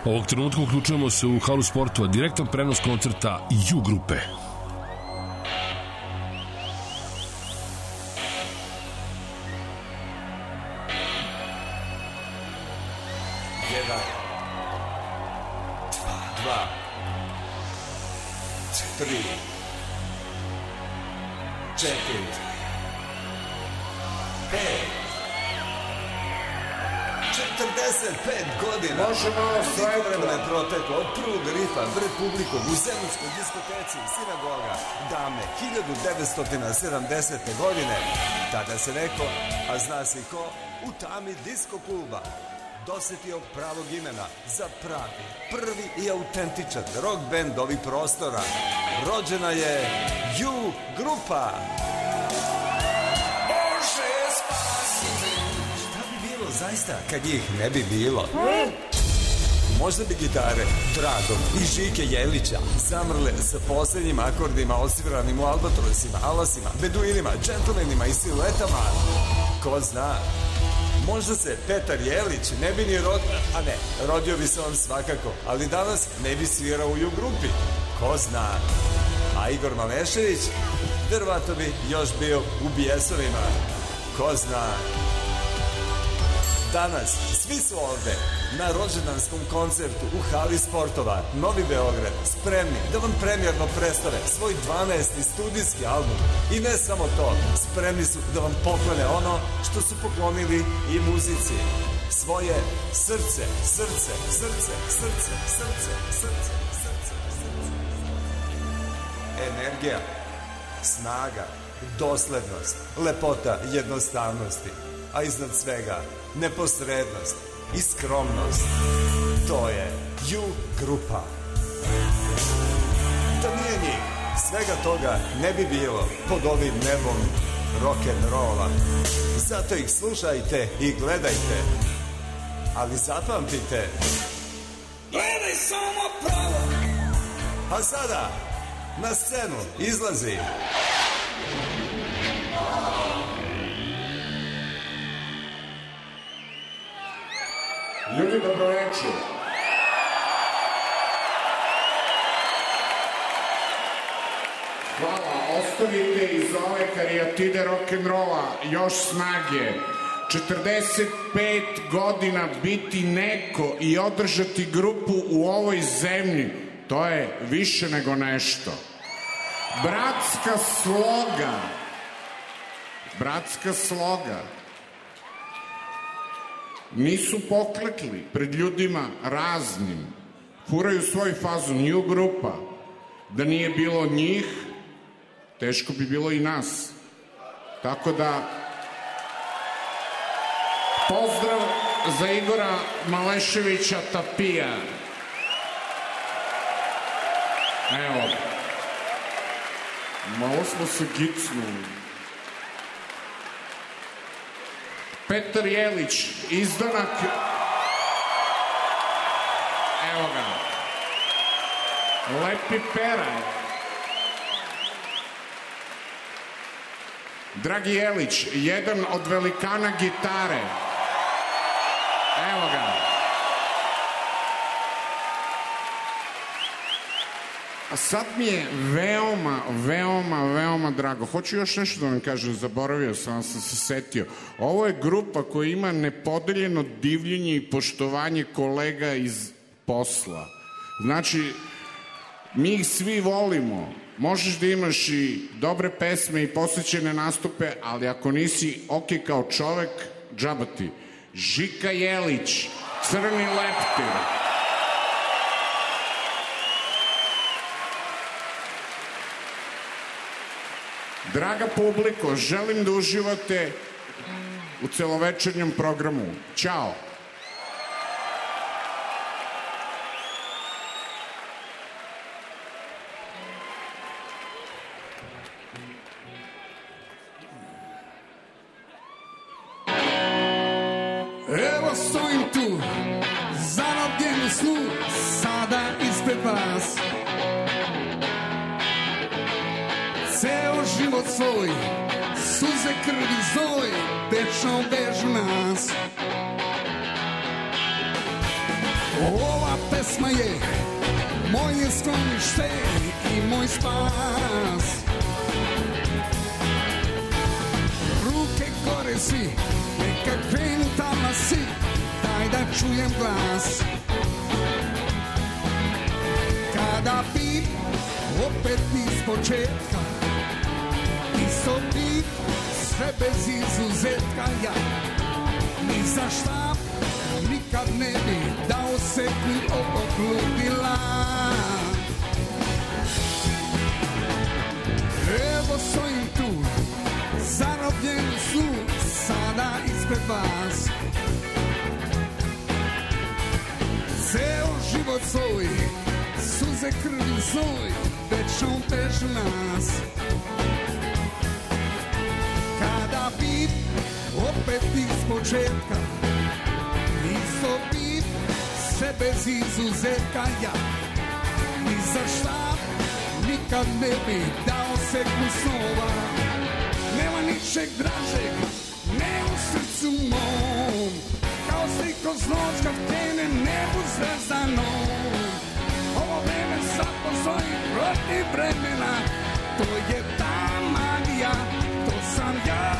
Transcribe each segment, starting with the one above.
Ovog trenutka uključujemo se u halu sportova, direktan prenos koncerta U grupe. Jedan, dva, tri, četiri, pet, 45 godina. Koliko vremena je proteklo od prvog rifa Republikom u Zemunskoj diskoteci Sinagoga davne 1970. godine. Tada se neko, a zna se ko, u tami disko kluba dosetio pravog imena za pravi, prvi i autentičan rock band ovih prostora. Rođena je U grupa. Zaista, kad ih ne bi bilo, možda bi gitare Dragom i Žike Jelića zamrle sa poslednjim akordima osviranim u albatrosima, alasima, beduinima, džentlmenima i siluetama. Ko zna, možda se Petar Jelić ne bi ni rodio, a ne, rodio bi se on svakako, ali danas ne bi svirao u U grupi. Ko zna, a Igor Malešević verovatno bi još bio u Bijesovima. Ko zna. Danas svi su ovde na rođendanskom koncertu u hali sportova Novi Beograd, spremni da vam premijerno predstave svoj 12. studijski album. I ne samo to, spremni su da vam poklone ono što su poklonili i muzici. Svoje srce, srce, srce, srce, srce, srce, srce, srce. Energija, snaga, doslednost, lepota jednostavnosti, a iznad svega neposrednost i skromnost. To je U grupa. Da nije njih, svega toga ne bi bilo pod ovim nebom rock'n'rolla. Zato ih slušajte i gledajte. Ali zapamtite, gledaj samo pravo. A sada na scenu izlazi ljudi, dobroveče. Hvala, ostavite iz ove karijatide rock'n'rolla još snage. 45 godina biti neko i održati grupu u ovoj zemlji, to je više nego nešto. Bratska sloga. Bratska sloga. Nisu poklekli pred ljudima raznim. Furaju svoj fazon, U grupa. Da nije bilo njih, teško bi bilo i nas. Tako da, pozdrav za Igora Maleševića Tapija. Evo, malo smo se gicnuli. Petar Jelić, izdanak, evo ga, Lepi Peraj. Dragi Jelić, jedan od velikana gitare, evo ga. A sad mi je veoma drago. Hoću još nešto da vam kažem, zaboravio sam se setio. Ovo je grupa koja ima nepodeljeno divljenje i poštovanje kolega iz posla. Znači, mi ih svi volimo. Možeš da imaš i dobre pesme i posvećene nastupe, ali ako nisi ok kao čovek, džaba ti. Žika Jelić, Crni leptir. Draga publiko, želim da uživate u celovečernjem programu. Ćao! Evo stojim tu, zarobljen u snu, sada ispred vas. Ceo život svoj, suze, krvi, znoj, večno vežu nas. Ova pesma je moje sklonište i moj spas. Ruke gore si, neka krenu talasi, daj da čujem glas. Kada bi opet iz početka, isto bi sve bez izuzetka ja, ni za šta nikad ne bi dao sekund ovog ludila. Evo stojim tu, zarobljen u snu, sada ispred vas. Ceo život svoj, suze, krvi, znoj, večno vežu nas. Kada bi opet iz početka, isto bi sve bez izuzetka ja, ni za šta nikad ne bi dao sekund snova. Nema ničeg dražeg, ne u srcu mom, kao slikos noć kad krene nebu zvezdanom. Ovo vreme sad postoji protiv vremena, to je ta magija, to sam ja.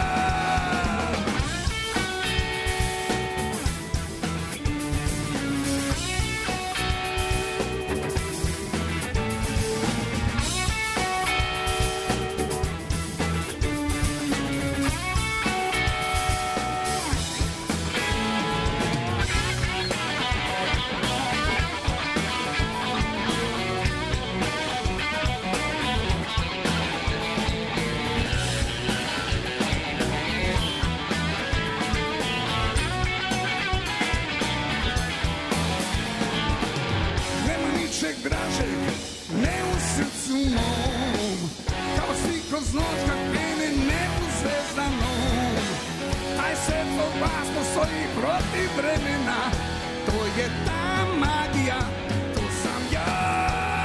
Kroz noć kad krene nebu zvezdanom, taj svetlo glas postoji protiv vremena, to je ta magija, to sam ja.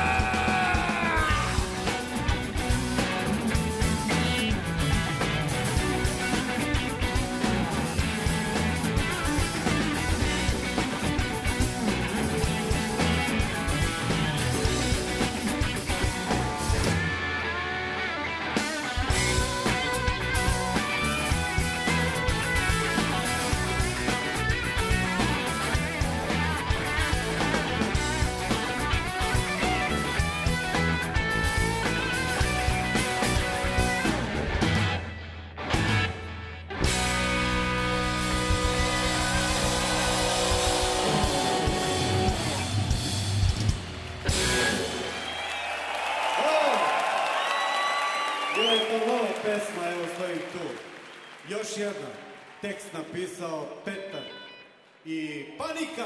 Još jedna, tekst napisao Petar i Panika.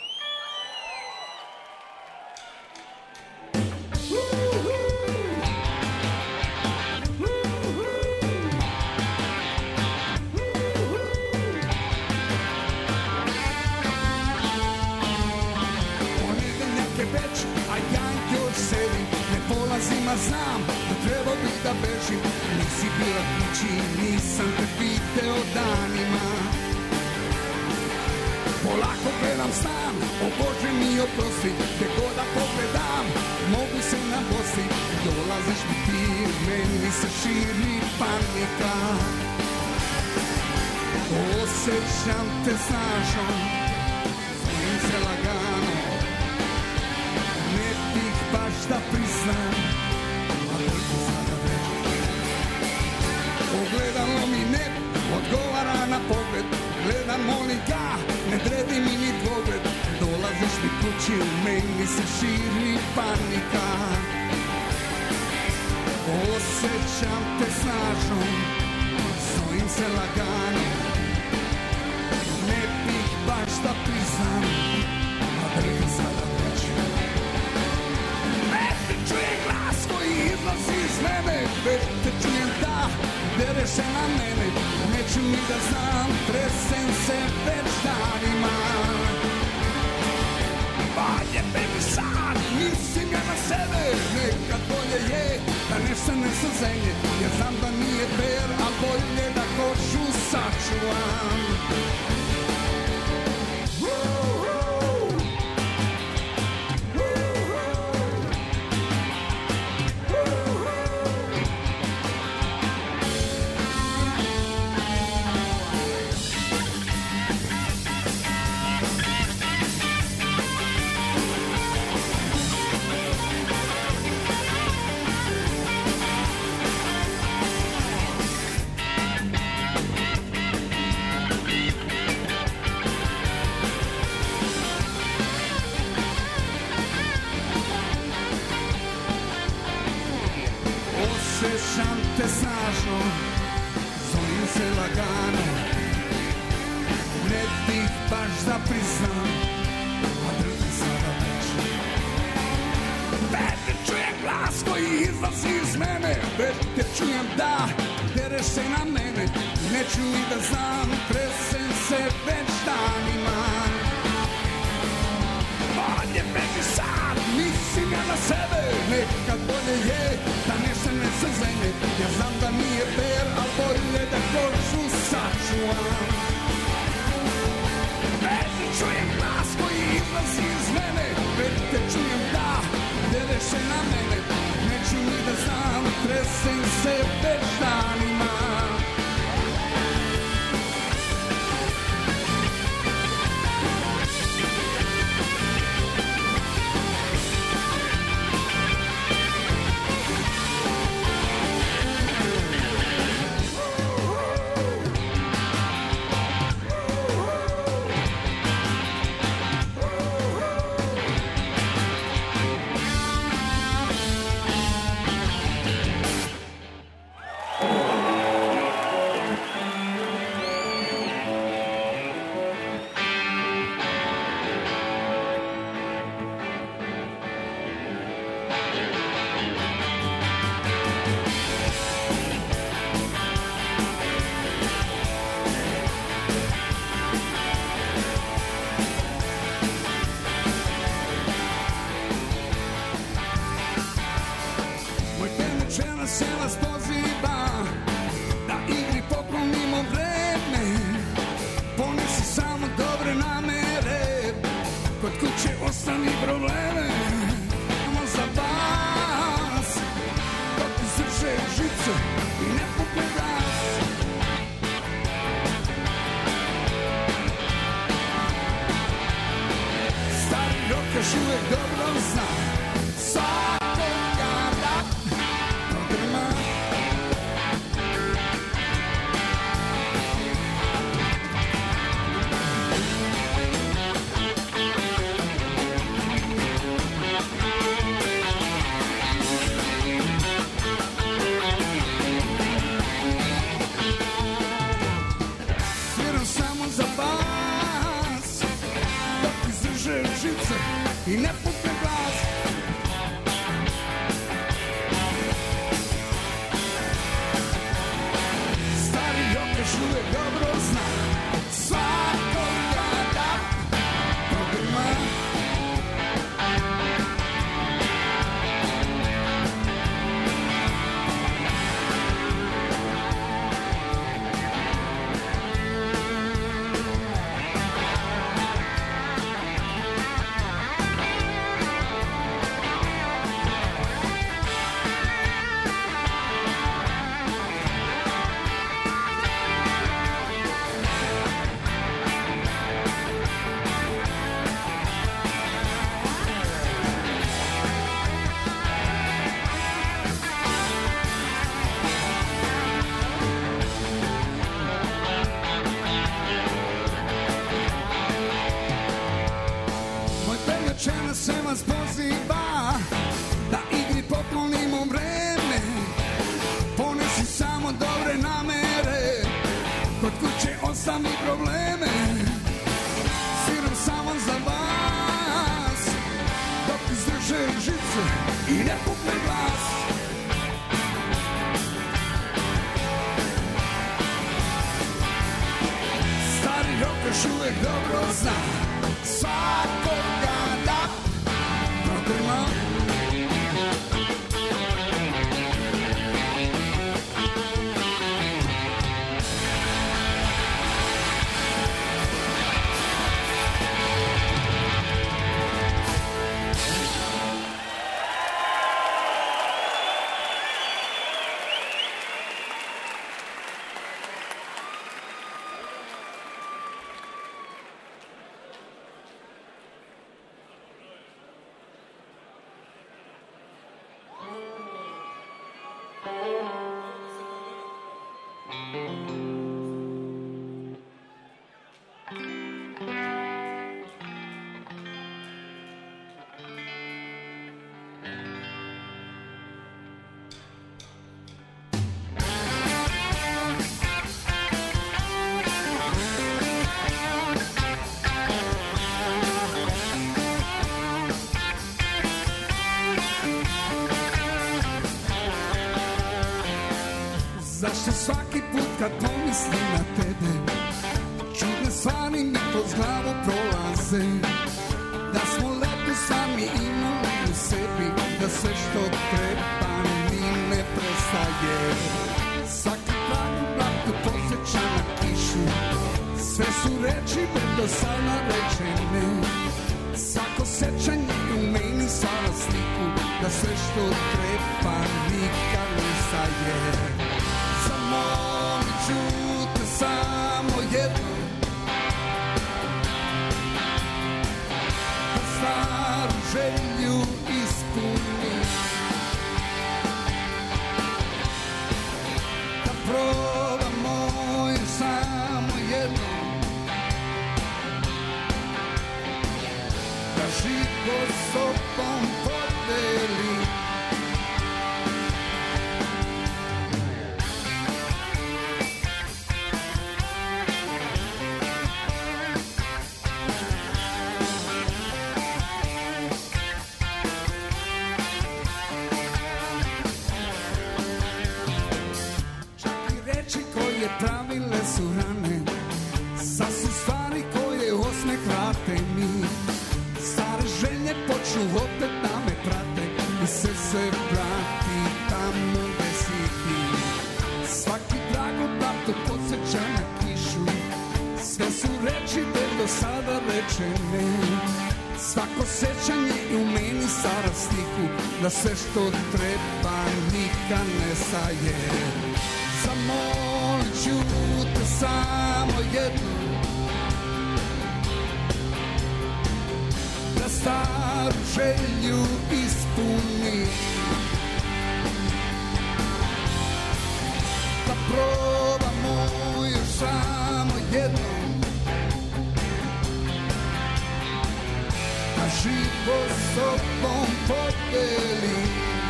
Ponedeljak je već, a ja još sedim, ne polazim, a znam da treba bi da bežim. Nisi bila kući, nisam te video danima. Polako gledam stan, o Bože mi oprosti, gde god da pogledam, mogu se nabosti. Dolaziš mi ti, meni se širi panika. Osjećam te snažno, svojim se lagano, ne bih baš da priznam, ali to sada već. Ogledalo mi ne odgovara na pogled, gledam molim ga, ne dredi mi ni dvogled. Dolaziš mi kući, u meni se širi panika. Osjećam te snažno, stojim se lagano, ne bih baš da priznam, a drgam sada već. Već te čujem glas koji izlazi iz mene, već te čujem da dere se na mene, neću ni da znam, tresem se već danima. Valje mi sad, mislim ja na sebe, nekad bolje je da nestane sa zemlje, jer znam da nije fair, a bolje da košu sačuvam. osjećam te snažno, zovem se lagano. Ne bih baš da priznam, a drži sada već. Već te čujem glas koji izlazi iz mene, već te čujem da dereš se na mene. Neću i da znam, tresem se već danima. Bolje beži sad, mislim ja na sebe, nekad bolje je da nestane sa zemlje. Ja znam da nije fair, al bolje da kožu sačuvam. Već te čujem glas koji izlazi iz mene, već te čujem da dereš se na mene. Neću ni da znam, tresem se već danima. I ne pukne glas. Stari još uvijek dobro zna svakoga da problema. Se vas poziva da igri poklonimo vreme, ponesi samo dobre namere, kod kuće ostavi probleme. Sviram samo za vas dok izdrže žice i ne pukne glas. Stari rok još uvijek dobro zna svakoga da problema. Zašto svaki put kad pomislim na tebe čudne stvari mi kroz glavu prolaze, da smo lepo sami imali u sebi, da sve što treba mi ne prestaje. Svaki pravi blatu posjeća na kišu, sve su reči bez do sada rečene, svako sećanje u meni stvara sliku, da sve što treba nikad ne staje. Zamolit ću te samo jedno, da staru želju ispuni, da probamo još samo jedno, da život s tobom podeli. Pravile su rane, sad su stvari koje osmeh vrate mi. Stare želje počnu opet da me prate i sve se vrati tamo gde si ti. Svaki blagodat to podsjeća na kišu, sve su reči gde do sada rečene, svako sećanje u meni stvara sliku, da sve što treba nikad ne staje. Zamolit ću te samo jedno, da staru želju ispuni, da probamo još samo jedno, da život s tobom podeli.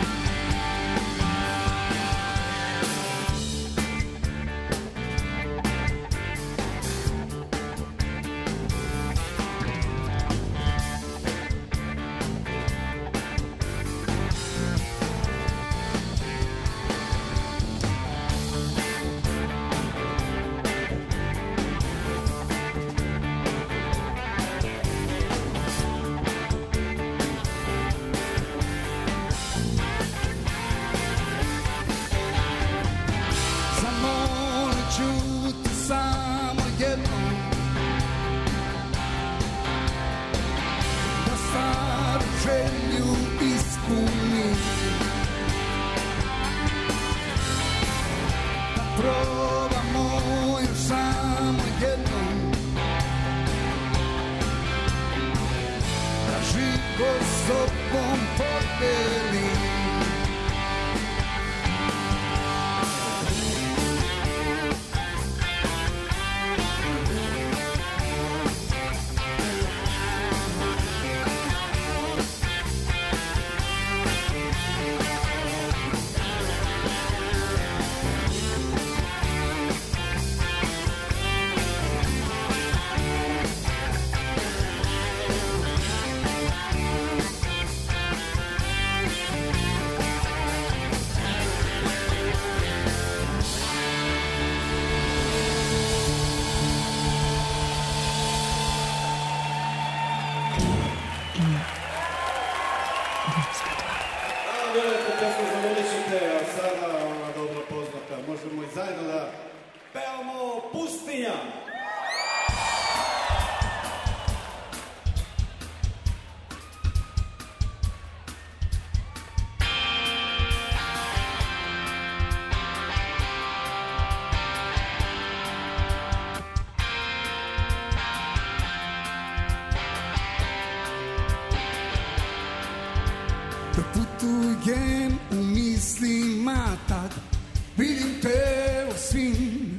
Putujem u mislima tad, vidim te u svim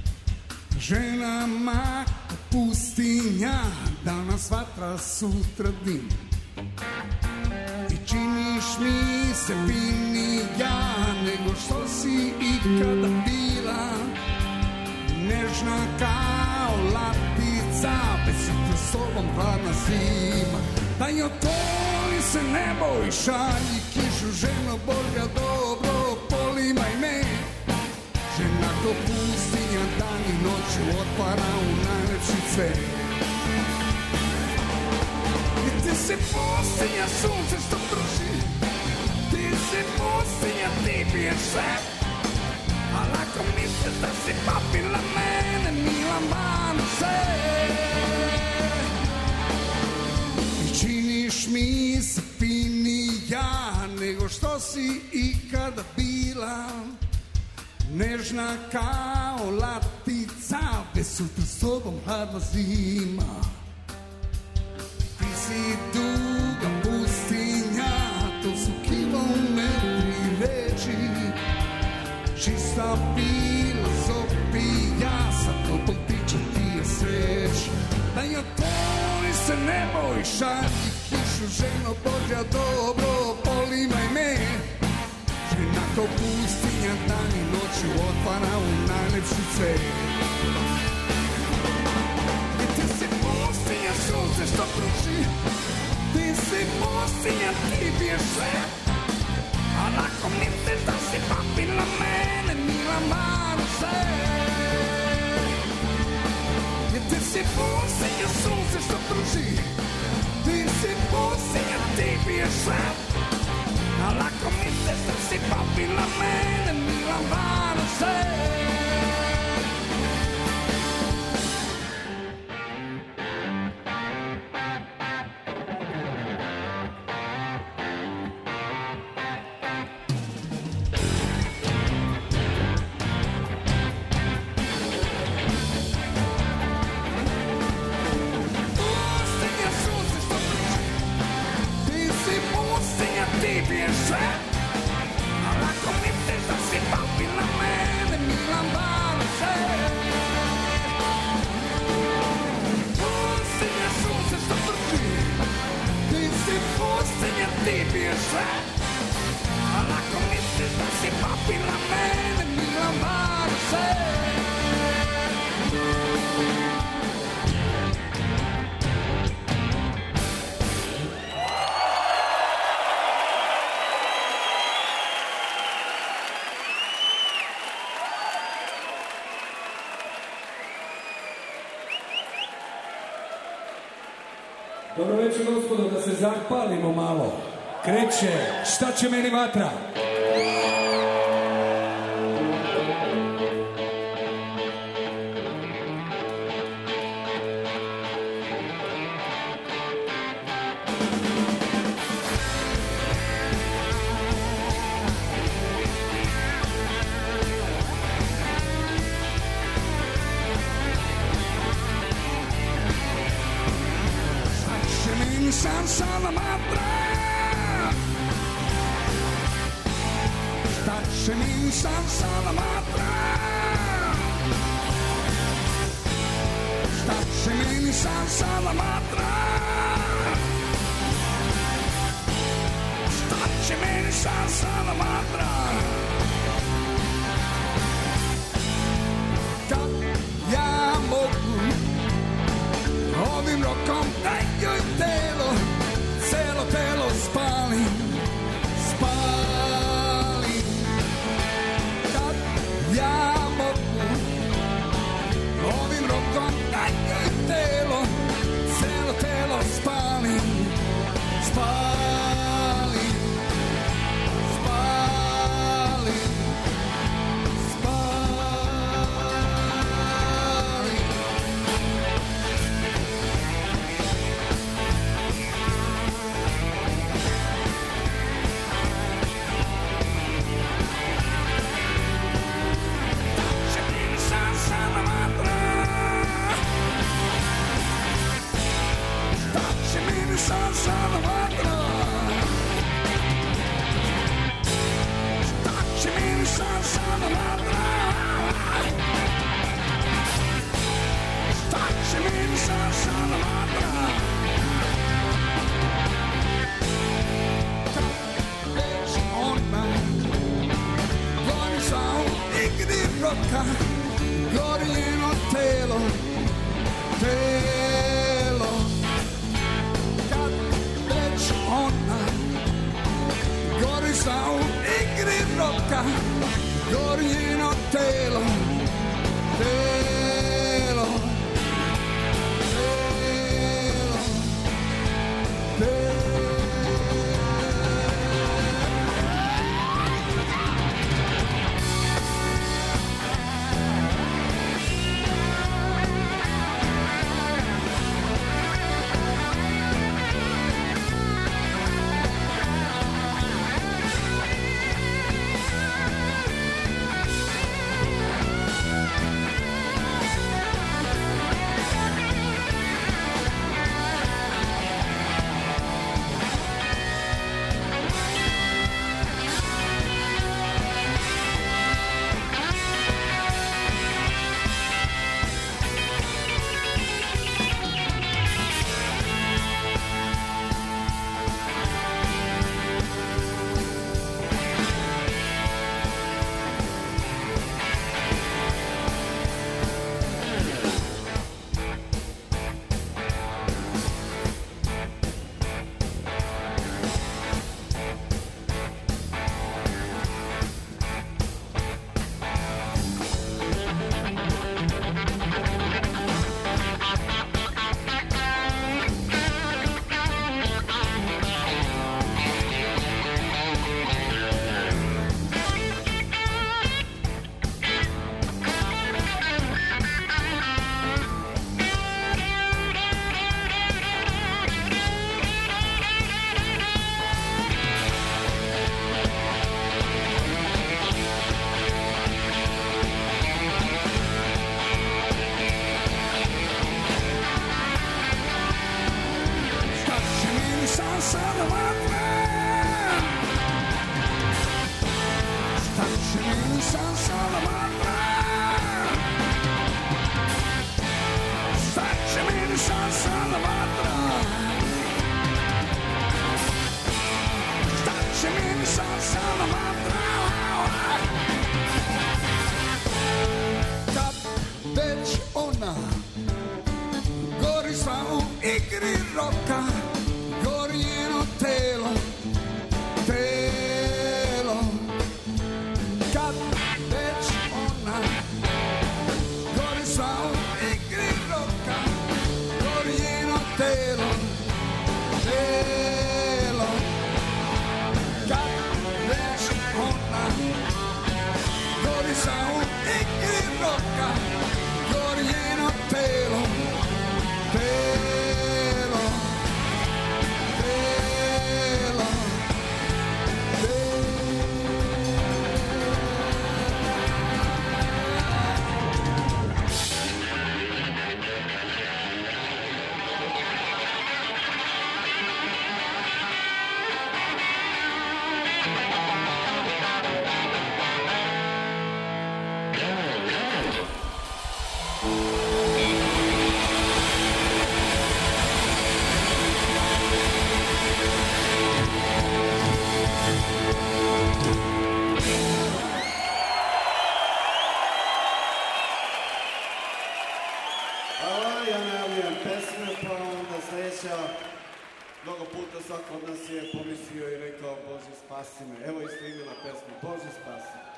ženama ko pustinja, danas vatra, sutra dim. I činiš mi se finija nego što si ikada bila, nežna kao latica, bez sutra s tobom hladna zima. Daj otvori se nebo i šalji kišu, ženo Boga dobro, polimaj me. Ženo ko pustinja, dan i noć otvara u najlepši cvet. I ti si pustinja, sunce što prži, ti si pustinja, ti piješ sve. Al ako misliš da si papila mene, milam vanu se. I činiš mi se finija nego što si ikada bila. Nežna kao latica, bez sutra s tobom hladna zima. Ti si duga pustinja, to su kilometri reči. Čista filozofija, sa tobom pričam ti je sreća. Da je otvori se nebo i šalji kišu, ženo Božja dobro, polimaj me. Žena ko pustinja, dan i noću otvara u najlepši cvet. I ti si pustinja, sunce što pruži, ti si pustinja, ti piješ sve. Al ako misliš da si papila mene, milam vanu se. I ti si pustinja, sunce što pruži, ti si pustinja, ti piješ sve. Al ako misliš da si papila mene, milam vanu se. Dobro večer, gospodo, da se zapalimo malo. Kreće, šta će meni vatra? Gori sa u igri roka, gori njeno telo. sada vatram? Šta će meni sada vatram? Šta će meni sada vatram? Šta će meni sada vatram? Kad već ona gori sva u igri roka, gori njeno telo, telo. Kad već ona gori sva u igri roka, gori njeno telo, telo. Kad već ona gori sva u igri roka, gori njeno telo, telo, telo, mnogo puta svako od nas je pomislio i rekao Bože spasi me. Evo isto ime na pesmu, Bože spasi me.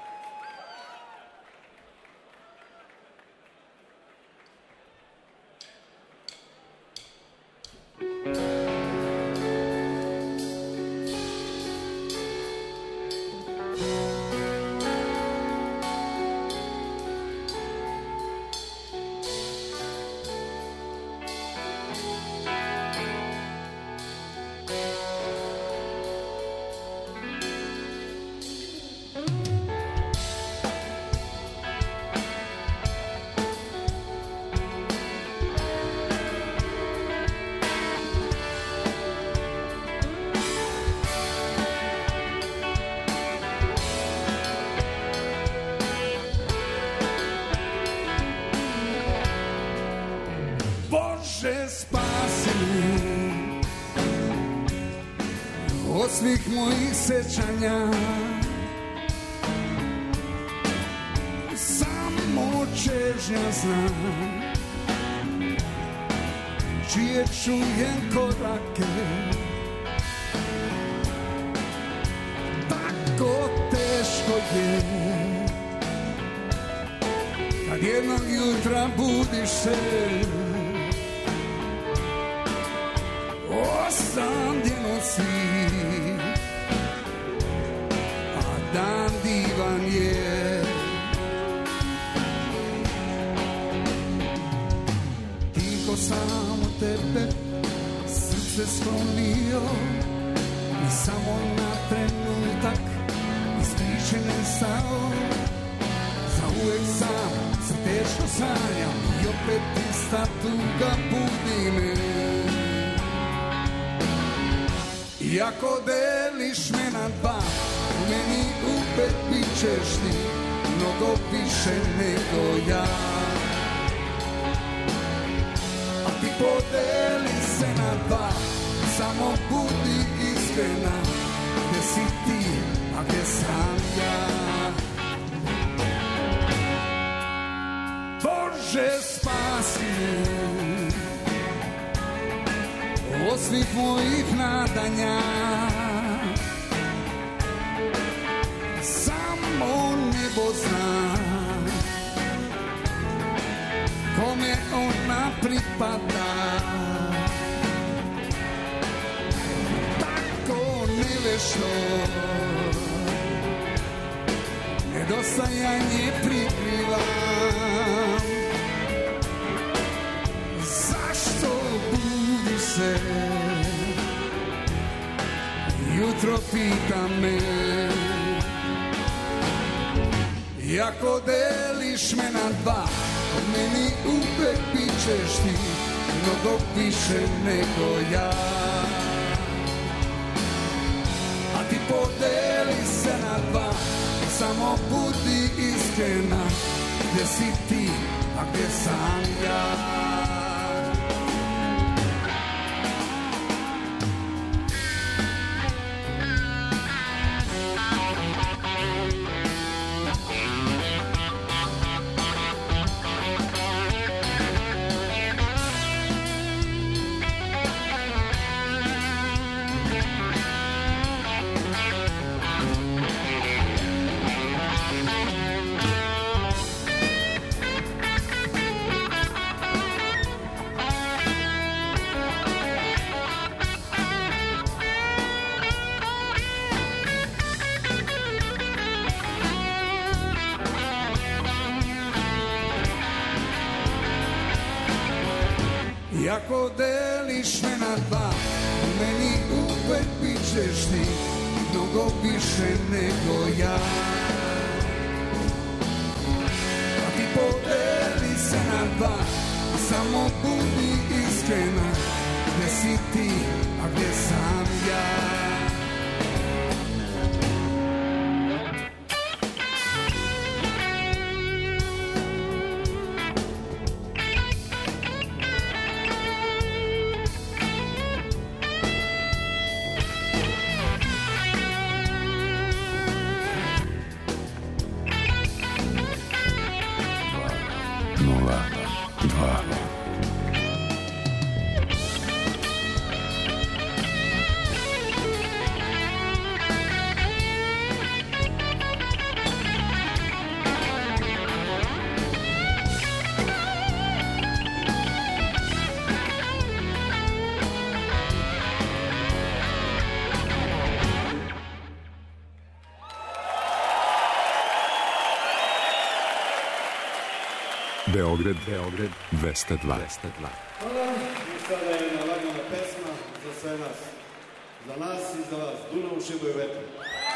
Bože spasi me od svih mojih sećanja, samo čežnja znam čije čujem korake, tako teško je kad jednog jutra budiš se, osamljeno si, a dan divan je. Tiho samo tebe srce sklonio i samo na trenutak iz priče nestao. Zauvek sam se teško sanjam i opet ista tuga budi me. Iako deliš me na dva, meni uvek bit ćeš ti mnogo više nego ja. A ti podeli se na dva, samo budi iskrena, gde si ti, a gde sam ja. Bože spasi me od svih mojih nadanja, samo nebo zna kome ona pripada. Tako nevešto nedostajanje prikrivam. Zašto budi se, jutro pita me. Iako deliš me na dva, meni uvek bit ćeš ti mnogo više nego ja. dva, samo budi iskrena, gde si ti, a gde sam ja. Ako deliš me na dva, meni uvek bit ćeš ti, mnogo više nego ja. A ti podeli se na dva, samo budi iskrena, gde si ti, a gde sam ja. Beograd 202. Hvala, i sada je jedna lagana pesma za sve nas. Za nas i za vas. Dunav u šibu i vetru.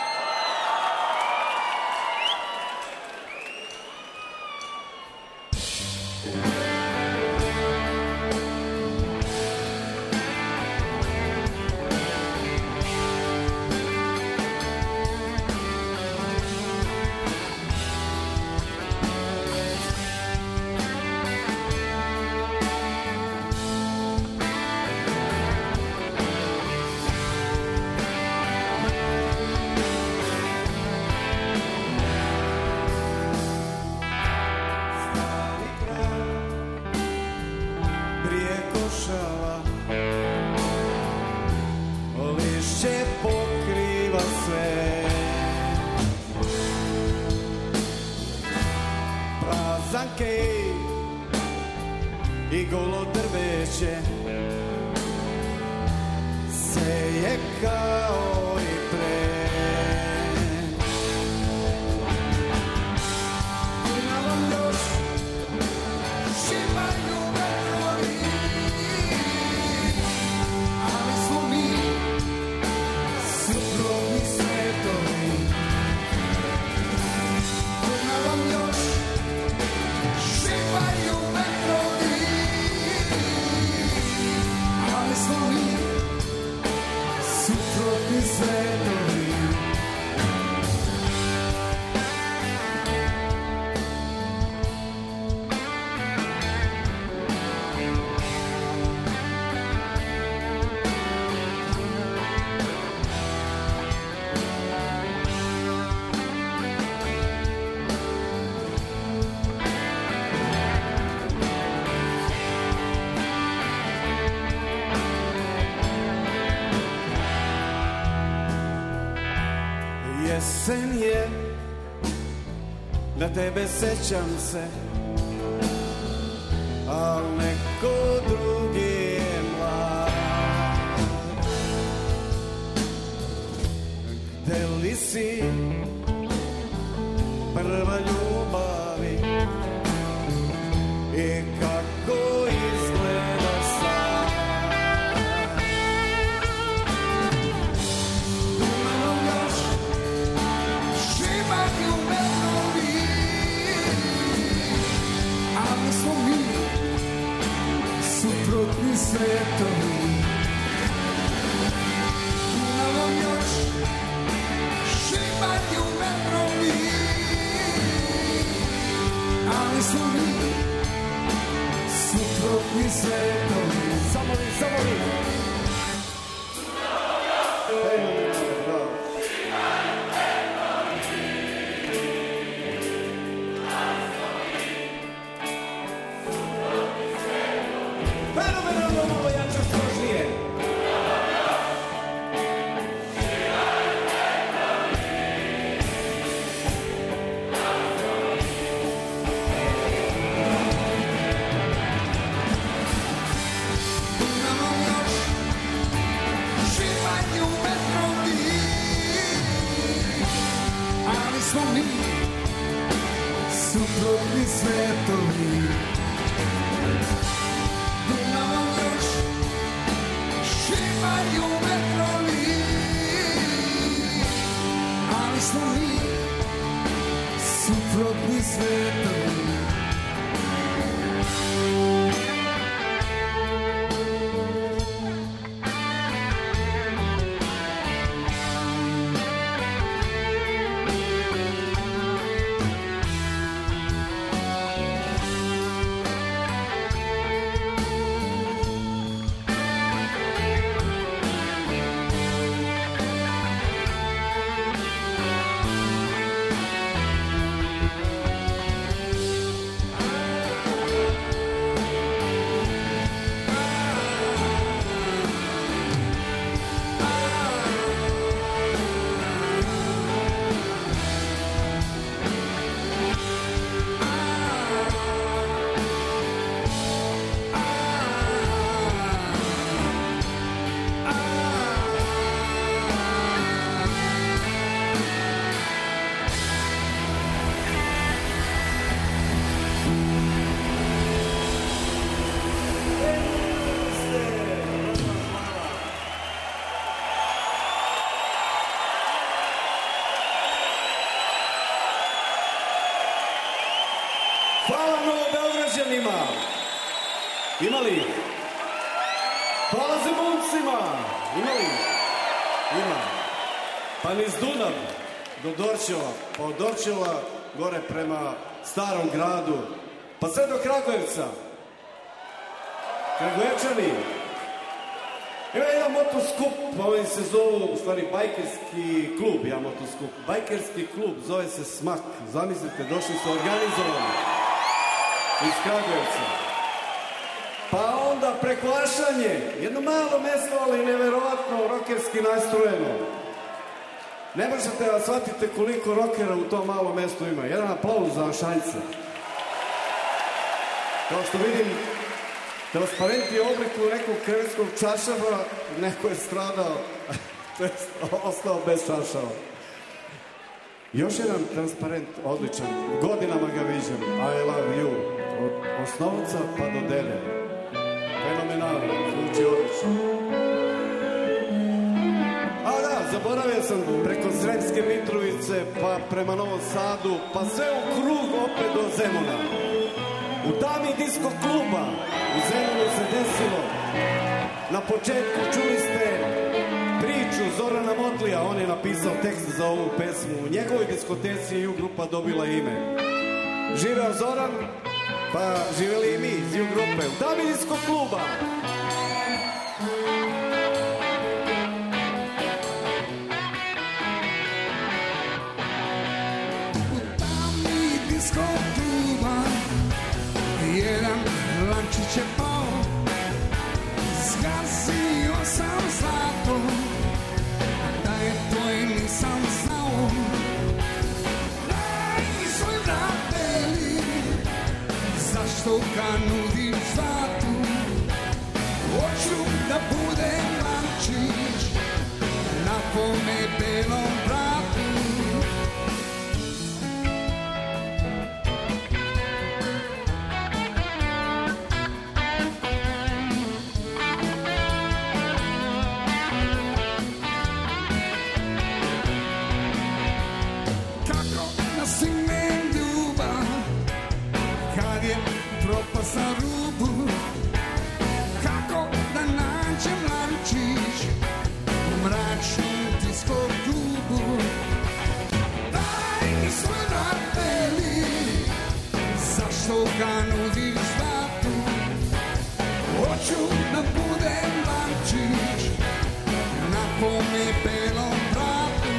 I golo drveće seje kao i pre. Dunavom još šibaju vetrovi, ali smo mi suprotni svetovi. Dunavom još šibaju vetrovi, ali smo mi suprotni svetovi. Jesen je, na tebe sećam se, al neko drugi je mlad. Gde li si, prva ljubavi, i kako izgleda sad? Dunavom još šibaju vetrovi, ali smo mi suprotni svetovi. Dunavom još šibaju vetrovi, svetovi. Samo vi, samo vi. Fenomenalno, malo jače, složnije. Smo mi suprotni svetovi. Dunavom još šimaju metrovi, ali smo mi suprotni svetovi. Hvala Novobeograđanima. Ima li? Hvala Zemuncima. Ima li? Ima. Pa niz Dunav do Dorćeva, pa od Dorćeva gore prema Starom gradu, pa sve do Kragujevca. Kragujevčani. Ima jedan motoskup, ovaj se zovu, u stvari, bajkerski klub, ja motoskup. Bajkerski klub, zove se Smak. Zamislite, došli su organizovani iz Kragujevca. Pa onda Prekvašanje, jedno malo mesto, ali neverovatno rokerski nastrojeno. Ne možete da shvatite koliko rokera u tom malom mestu ima. Jedan aplauz za Anšanjce. Kao što vidim, transparenti obliku nekog krevetskog čaršava, neko je stradao, to je ostao bez čaršava. Još jedan transparent, odličan, godinama ga viđam, I love you, od Osnovca pa do Dele. Fenomenalno, zvuči odlično. A da, zaboravio sam preko Sremske Mitrovice, pa prema Novom Sadu, pa sve u krug opet do Zemuna. U tami disko kluba u Zemunu se desilo. Na početku čuli ste priču Zorana Motlija, on je napisao tekst za ovu pesmu. U njegovoj diskoteci je U-grupa dobila ime. Živeo Zoran, pa živeli i mi iz U-grupe. U tami disko kluba. Jedan lančić je pao, zgazio sam zlato, da je to i nisam znao. Daj svoj vrateli, zašto ga nudiš zlatu? Hoću da budem lančić na tvome belom vratu. Sa rubu, kako da nađem lančić u mračnom disko klubu. Daj mi svoj vrateli, zašto ga nudiš zlatu? belom vratu.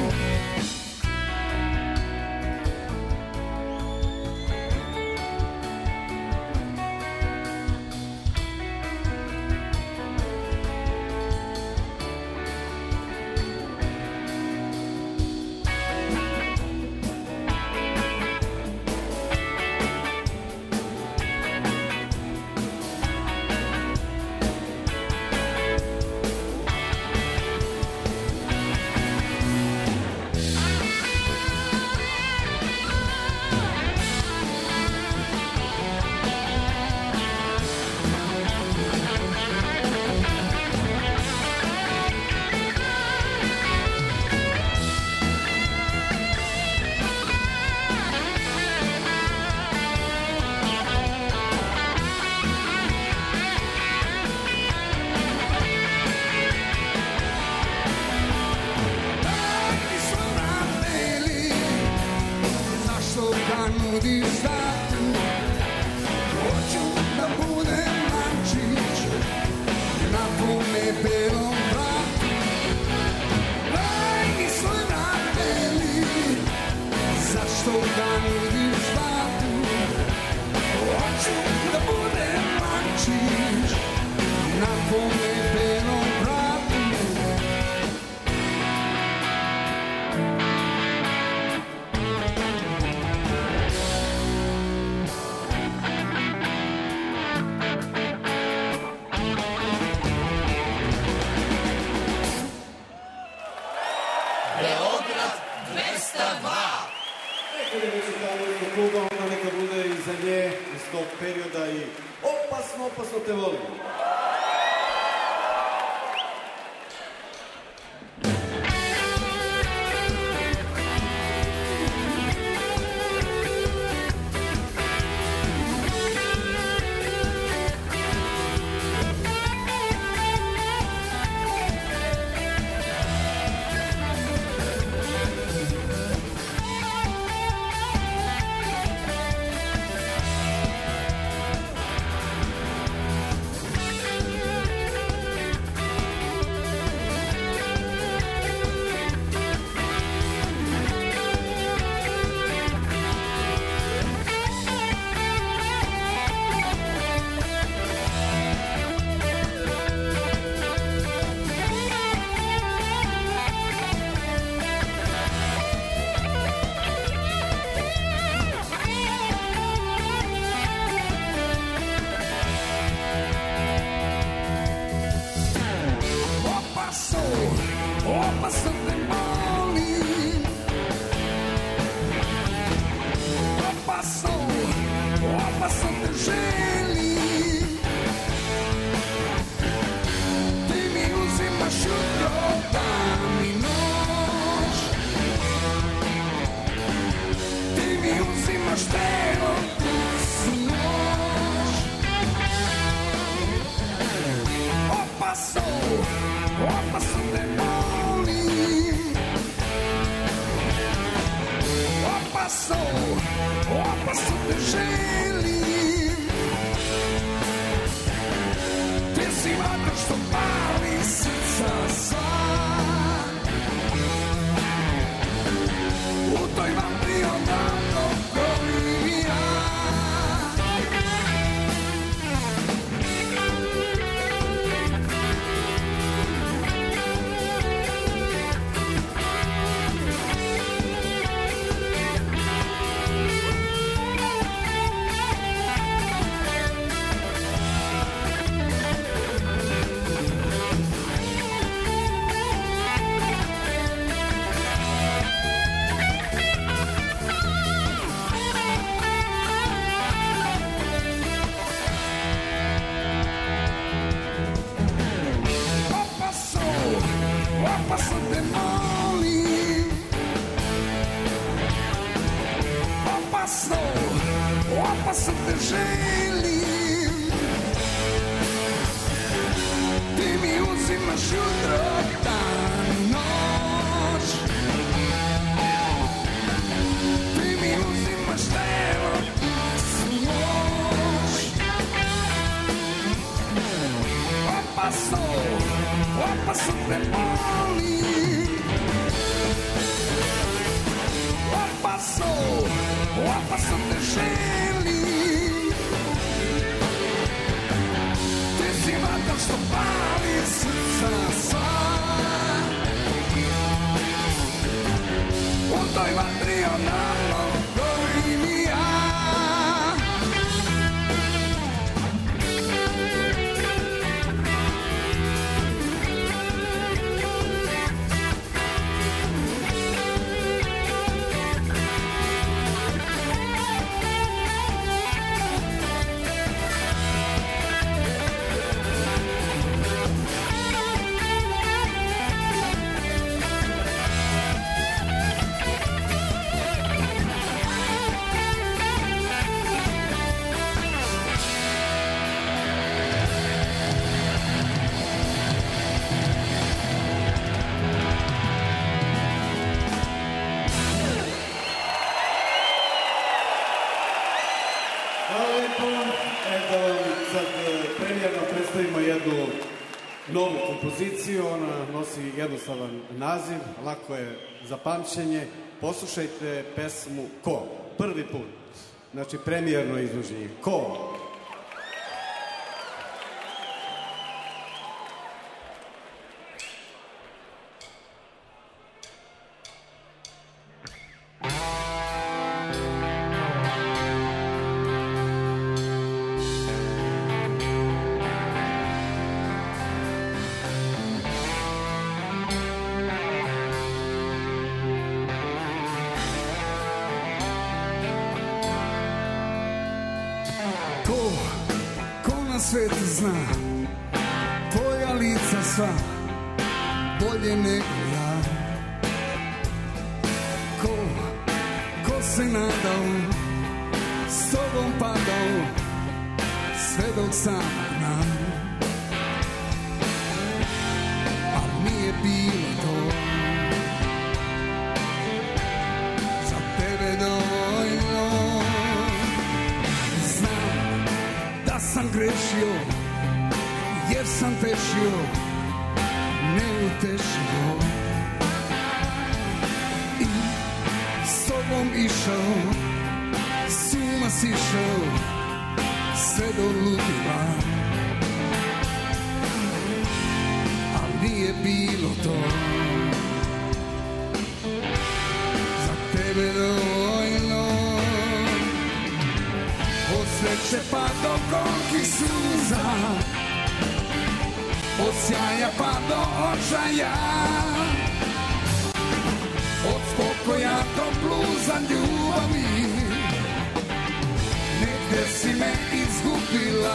Opasno te volim. Opasno te molim. nacionalno govorim i ja. Jednu novu kompoziciju, ona nosi jednostavan naziv, lako je za pamćenje. Poslušajte pesmu Ko, prvi put, znači premijerno izvođenje. Ko? Svet zna tvoja lica sva bolje nego ja. Ko se nadao s tobom padao sve dok sam nam, a nije bilo to za tebe dovoljno. Sam grešio, jer sam tešio, neutešio i s tobom išao, s uma sišao, sve do ludila, al nije bilo to za tebe dovoljno. Od sreće pa do kolikih suza, od sjaja pa do očaja, od spokoja do bluza ljubavi, negde si me izgubila.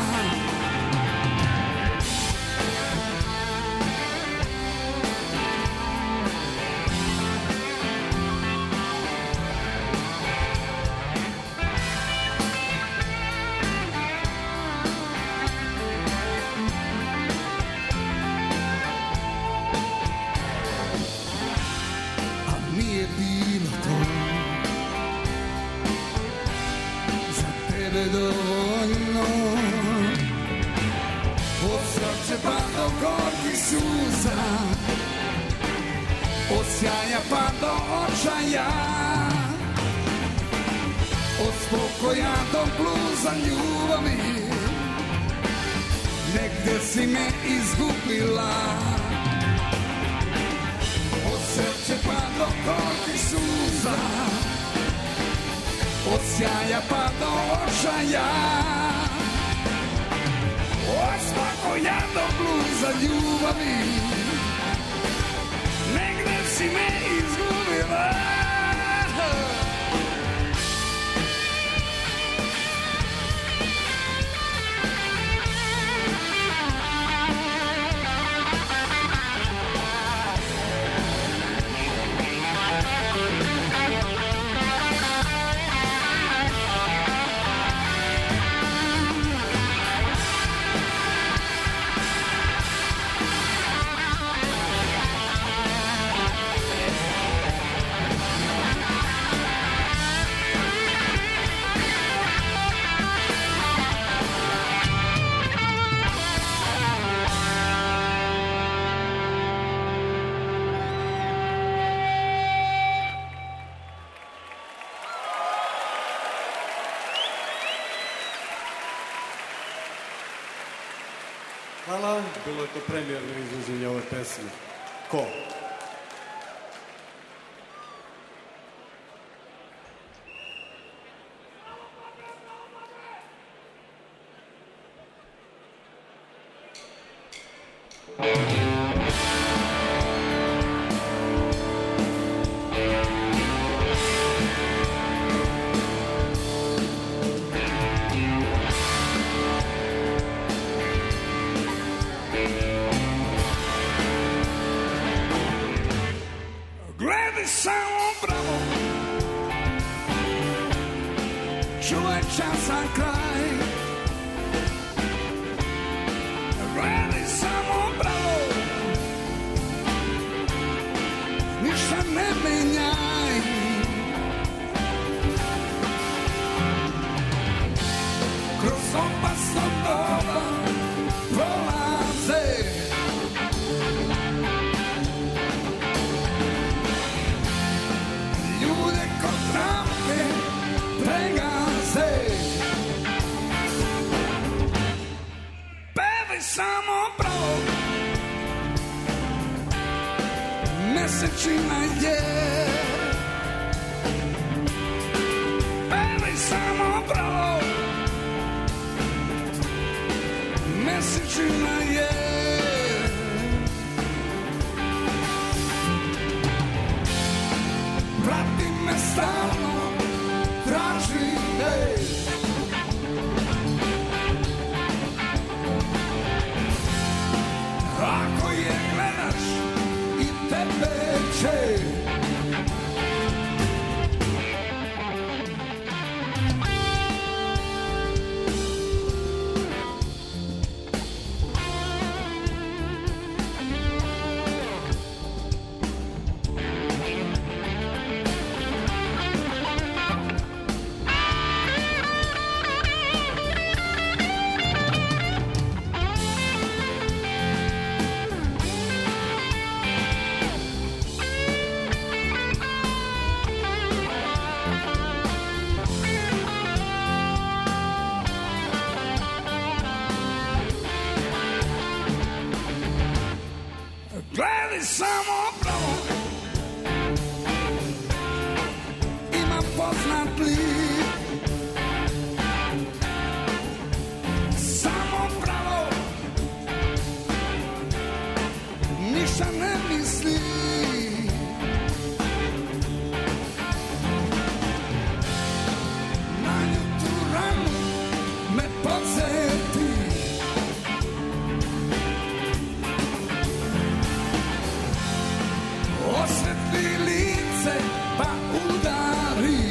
Dovoljno od sreće pa do gorkih suza, od sjaja pa do očaja, od spokoja do bluza ljubavi, negde si me izgubila. Od sreće pa do gorkih suza, od sjaja pa do očaja, od spokoja do bluza ljubavi, negde si me izgubila. Hvala, bilo je to premijerno izvođenje ove pesme. Ko? Gledi samo bravo, čuvaj časan kraj. Gledi samo bravo, ništa ne menjaj. Kroz opasno doba prolaze, ljude kod rampe pregaze. Pevaj samo pravo, mesečina je. Pevaj samo pravo, mesečina je. Prati me stalno, traži me. Ako je gledaš i tebe će. Gledi samo pravo, imam poznat lik. Samo pravo, ništa ne misli. Na ljutu ranu me podsjeti. Osvetli lice pa udari.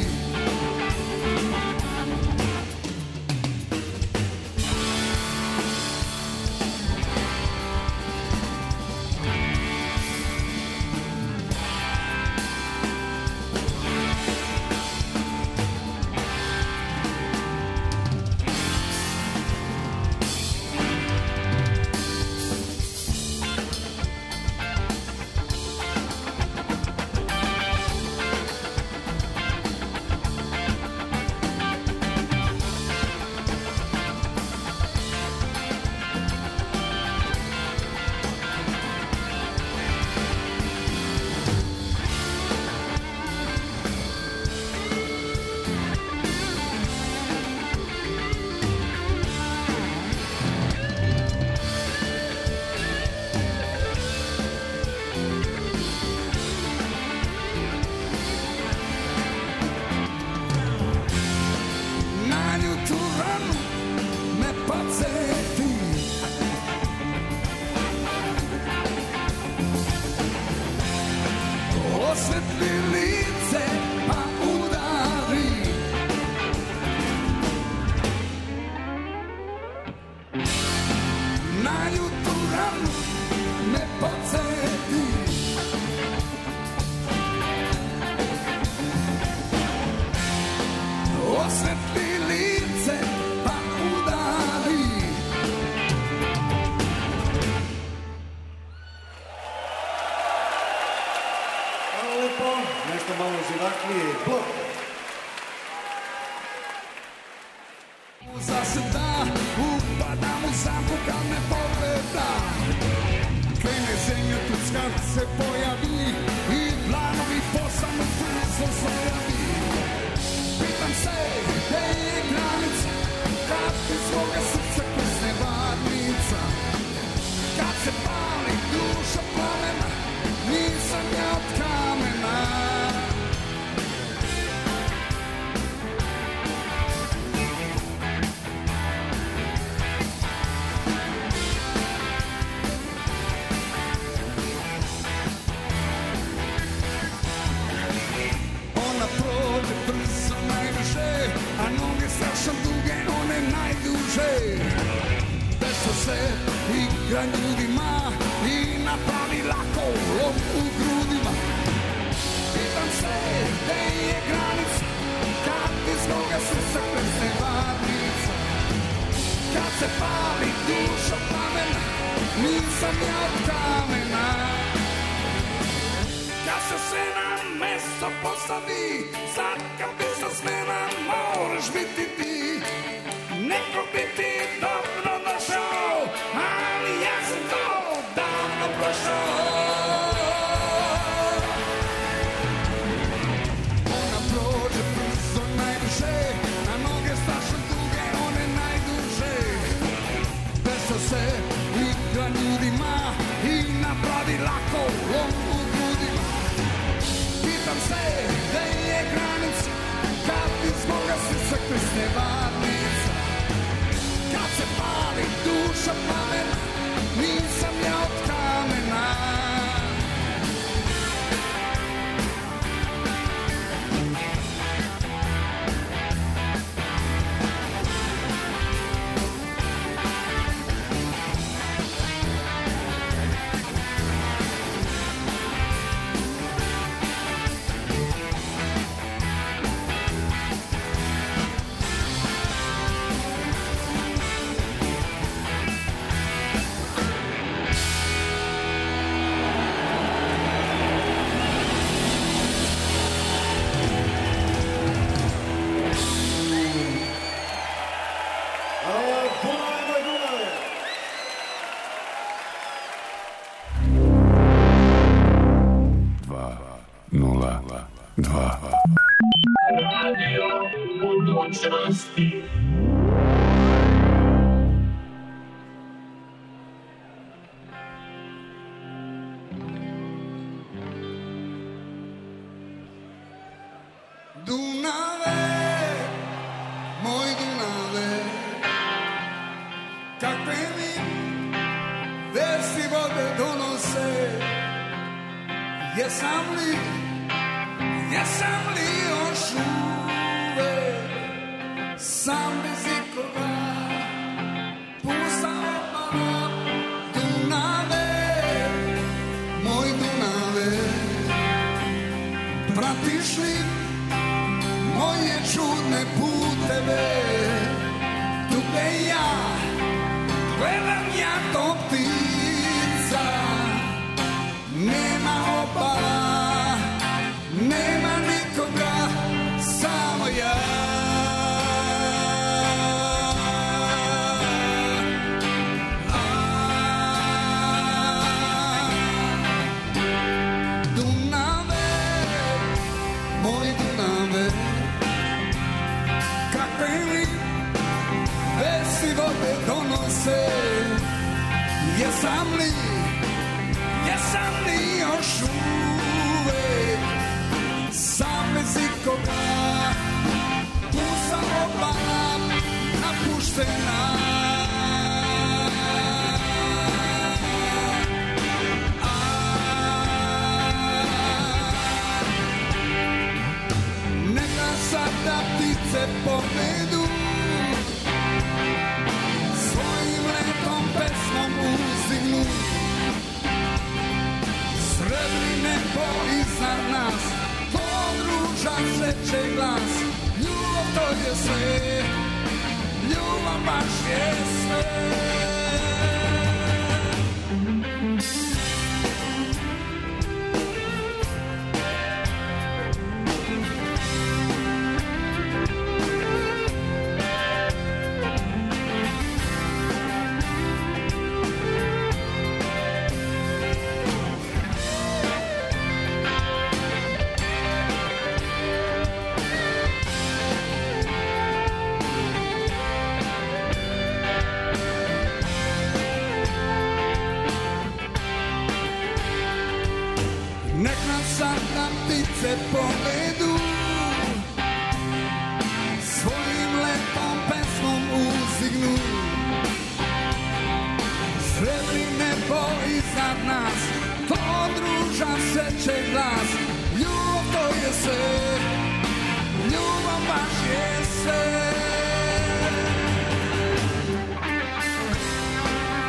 se igra ljudima i napravi lako lom u grudima. Pitam se gde je granica, kad iz moga srca kresne varnica. Kad se pali duša plamena, nisam ja od kamena. Kad se sve na mesto postavi, sad kad bi sa smena moraš biti ti. Neko bi ti dobro došao, ali ja sam to davno prošao. Ona prođe brzo najbrže, a noge strašno duge, one najduže. Desa se igra ljudima i napravi lako lom u grudima. Pitam se gde je granica, kad iz moga srca kresne varnica. Kad se pali duša plamena, nisam ja od kamena. Radio budućnosti. Dunave, moj Dunave, kakve mi vesti vode donose. Jesam li još uvek sam bez ikoga, pusta obala. Dunave, moj Dunave, pratiš li moje čudne puteve? Tu gde ja gledam jako ptica, nema obala, nema nikoga, samo ja. Dunave, moj Dunave, kakve mi vesti vode donose. Jesam li još uvek sam bez ikoga, tu sam obala napuštena. Neka sada ptice povedu svojim letom pesmom uzdignu. Srebri nebo iznad nas, podruža sreće glas. Ljubav to je sve, ljubav baš je sve. Nek nas sada ptice povedu svojim letom pesmom uzdignu. Srebri nebo iznad nas, podruža sreće glas. Ljubav to je sve, ljubav baš je sve.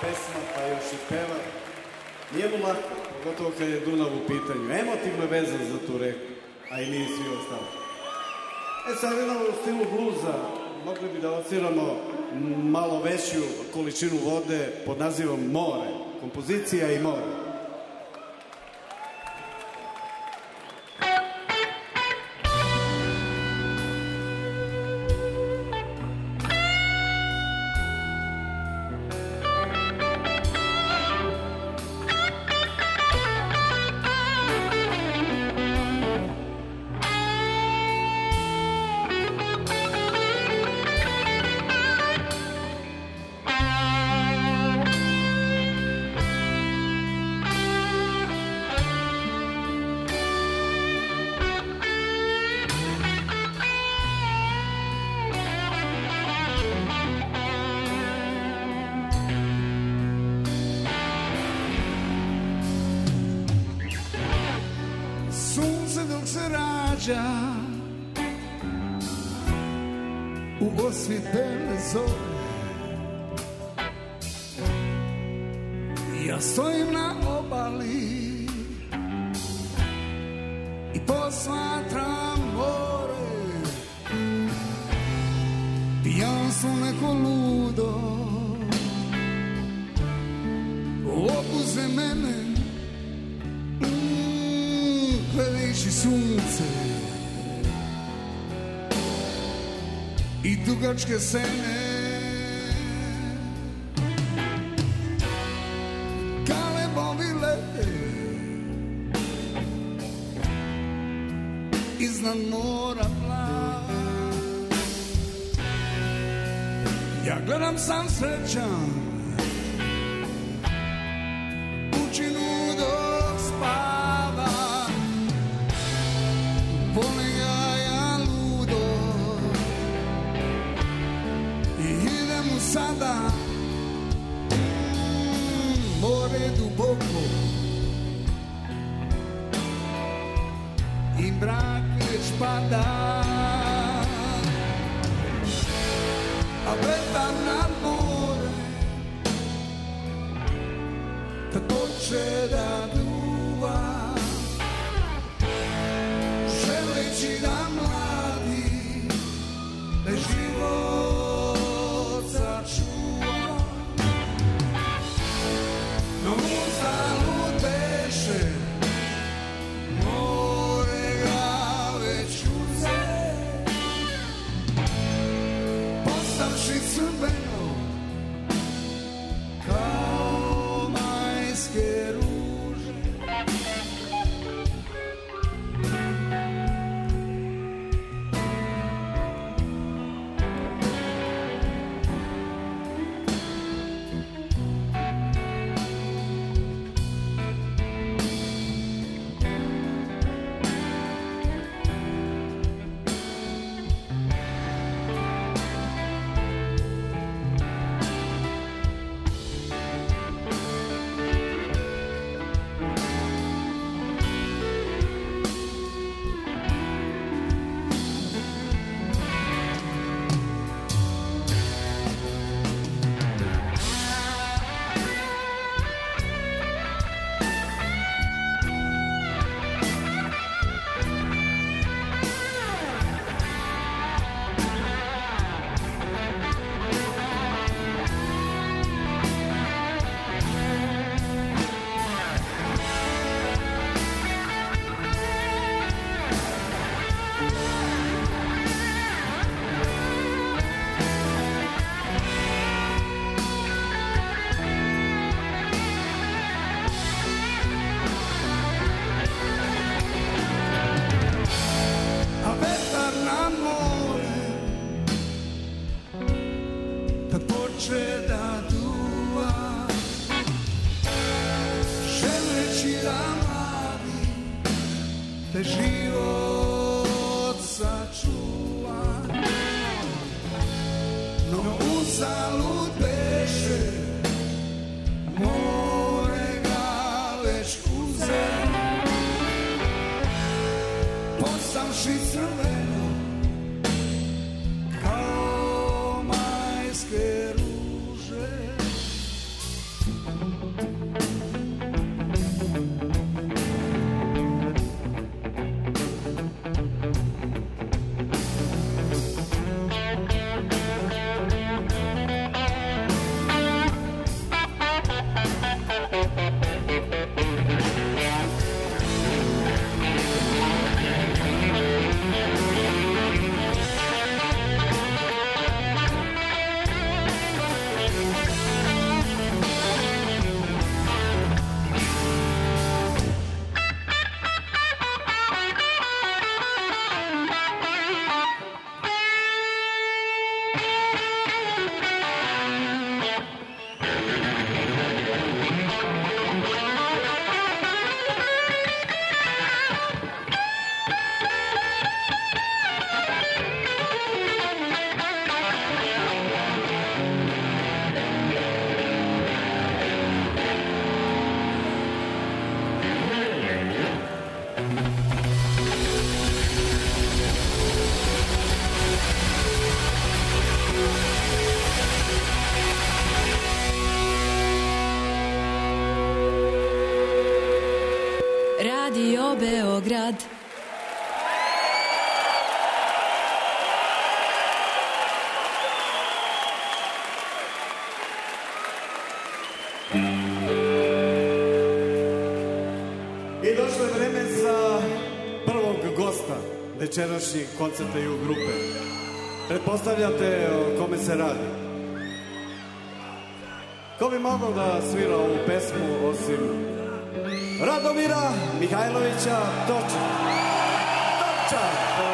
pesma, pa još i peva. Nije mu lako, pogotovo kad je Dunav u pitanju. Emotivno je vezan za tu reku, a i nije svi ostali. Sad jedno u stilu bluza mogli bi da odsviramo malo veću količinu vode pod nazivom More. Kompozicija i more. U osvjetljene zore ja stojim na obali i posmatram more, pijanstvo neko ludo obuze mene, gledajući sunce i dugačke sene. Kalebovi lete iznad mora plav. Ja gledam sam srećan učinu dok spava. Volim ga ja ludo i idem sada more duboko i mrak već pada, a vetar nad more kad počne da duva, želeći da mladi da život sačuva. No uzalud beše, more ga već uze, postavši crveno kao majske ruže. Život sačuva, no uzalud beše, more ga već uze, postavši crveno kao majske ruže. Radio Beograd. I došlo je vreme za prvog gosta večerašnjeg koncerta i u grupe. Pretpostavljate o kome se radi. Ko bi mogao da svira ovu pesmu osim Radomira Mihajlovića Toča? Toča!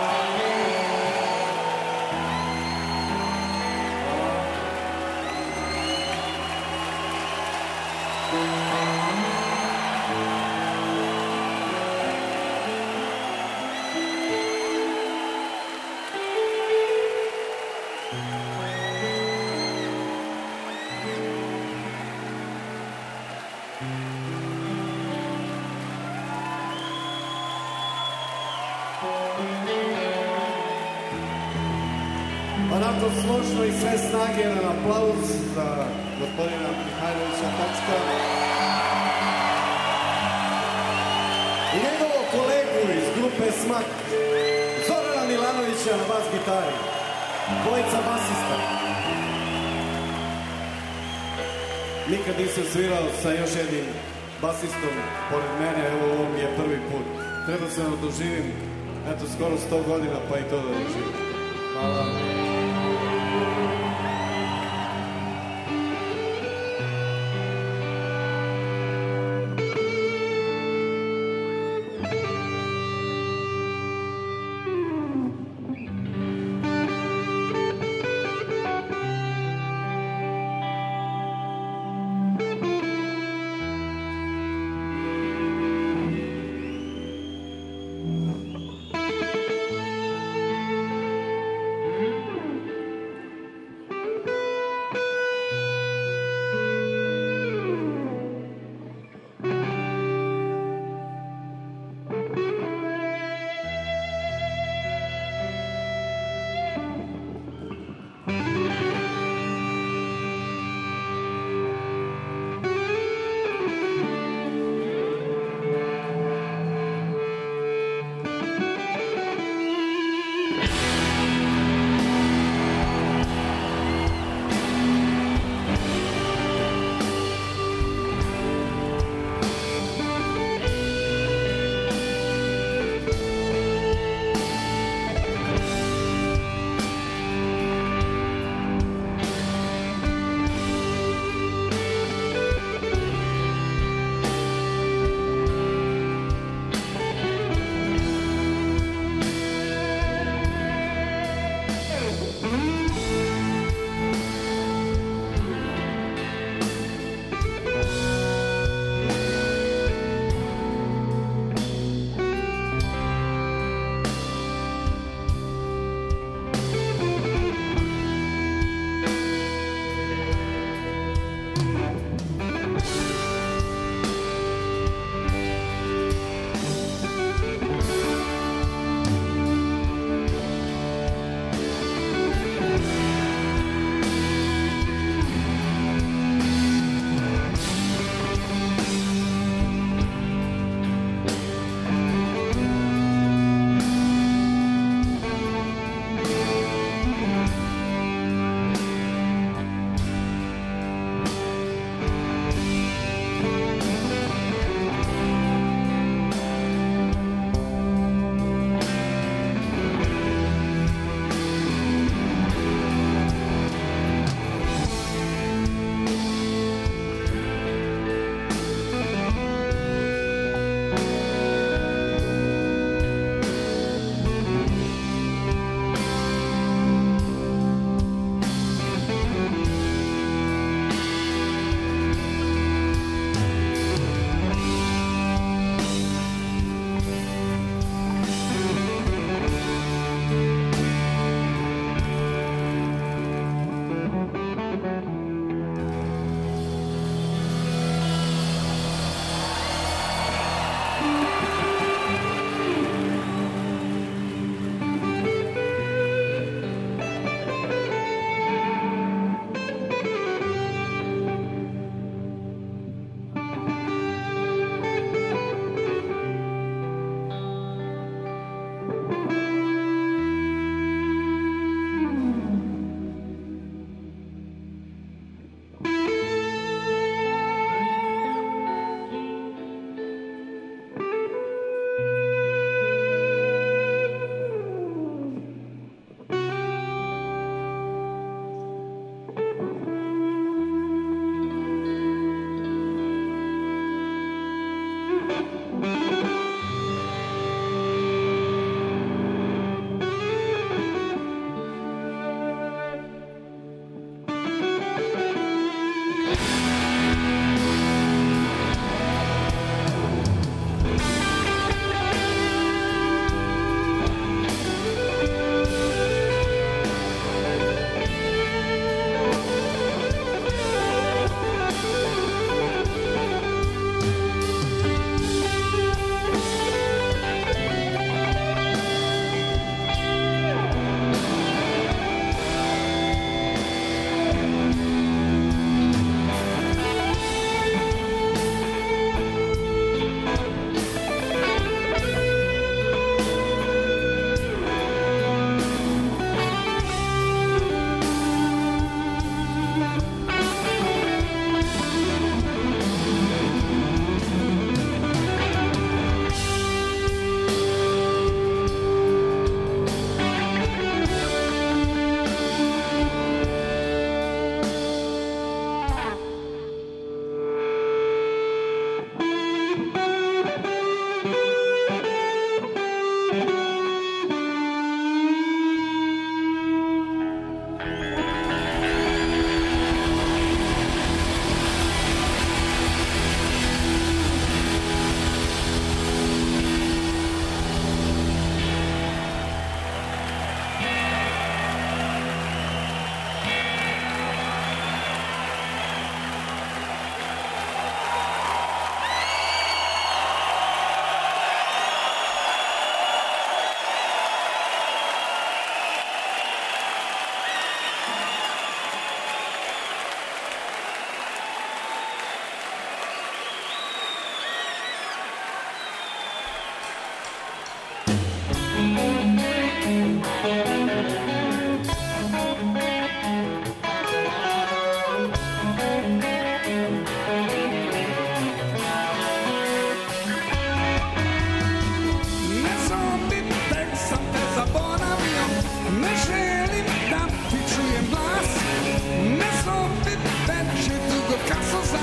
Onako složno i sve snage, jedan aplauz za gospodina Mihajlovića Točka i njegovog kolegu iz grupe Smak, Zorana Milanovića na bas gitari, dvojica basista. Nikad nisam svirao sa još jednim basistom pored mene, evo ovo mi je prvi put. Treba se da doživim, eto, skoro 100 godina, pa i to da doživim. Hvala.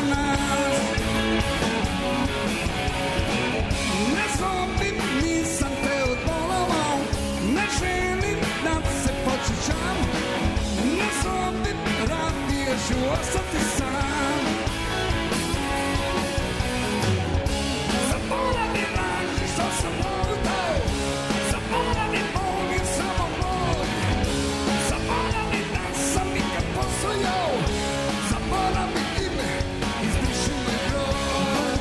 nas. Ne zlobim, nisam te odbolovao, ne želim da se počećam, ne zlobim, radije ću ostati sam. Zaboravi laži što sam lutao, zaboravi Bog je samo moj, zaboravi da sam nikad postojao, zaboravi ime, izbriši moj broj.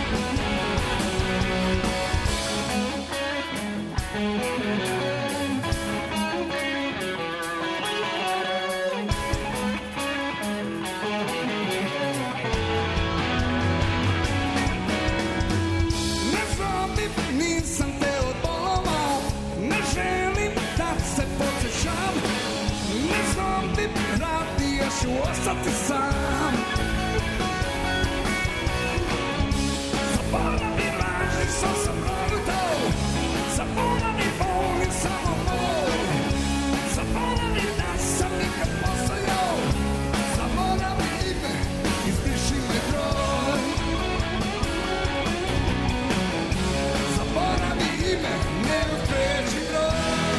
Ne zlobim, nisam te odbolovao, ne želim da se podsjećam, ne zlobim, radije ću ostati sam. Zaboravi laži što sam lutao, zaboravi Bog je samo moj, zaboravi da sam nikad postojao, zaboravi ime, izbriši mi broj. Zaboravi ime, ne okreći broj.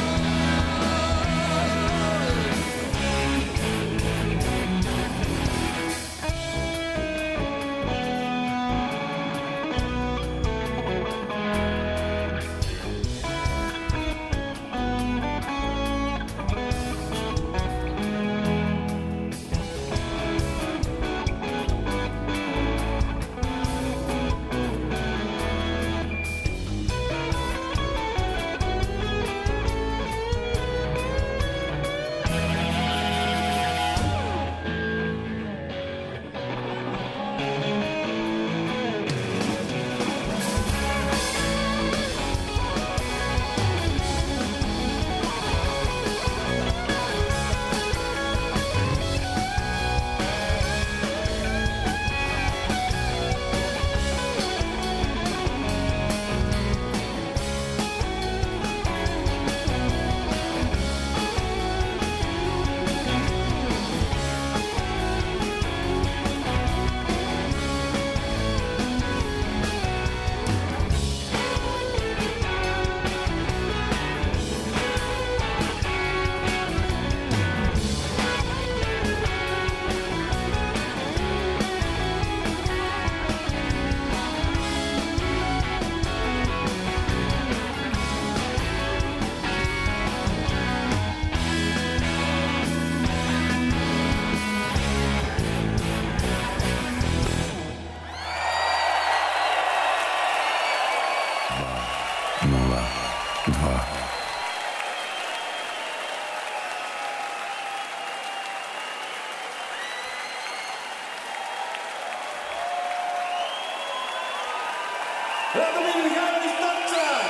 Radomir Mihajlović Topčak!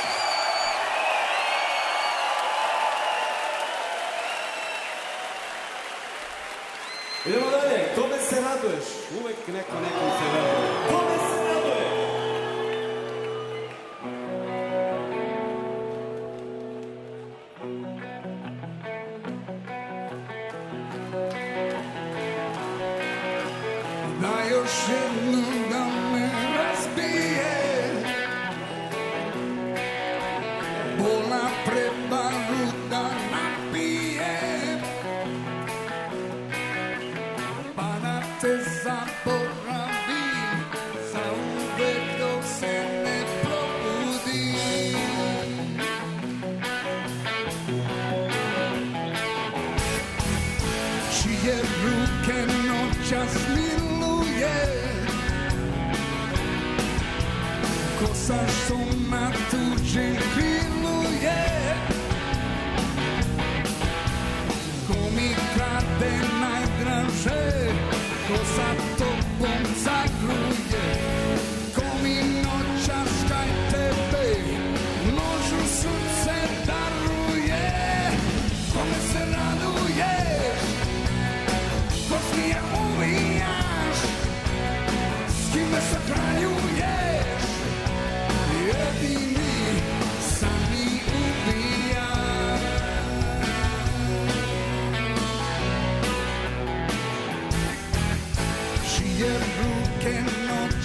Idemo dalje. Kome se raduješ? Uvek neko nekom se raduje. Kome se raduje? Da još jednom da me razbije, bola prebaru da napije, pa da te zaboravim za uvek dok se ne probudim. Čije ruke noćas miluje, kosa što na tuđem krilu je, ko mi krade najdraže, ko sa tobom zagruje, ko mi noćas kaj tebe nožu srce daruje. Kome se raduješ, ko smije uvijaš, s kime se kraljuješ, jedini sami ubijaš. Čije ruke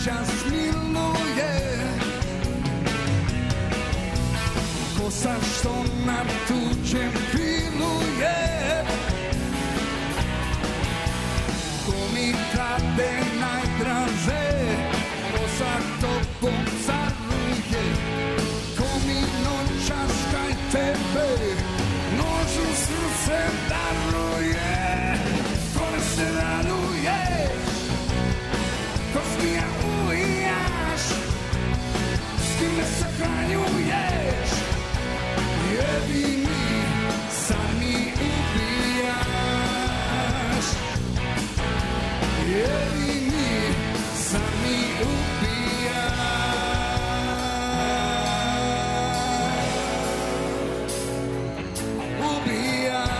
noćas miluje, kosa što na tuđem piluje, ko mi krade najdraže, kosa tobom caruje, ko mi noćas kaj tebe noću srce daruje, kome se raduje, ko smija uvijaš, s kime sahranjuješ, jedini sami ubijaš, jedini sami ubijaš, ubijaš.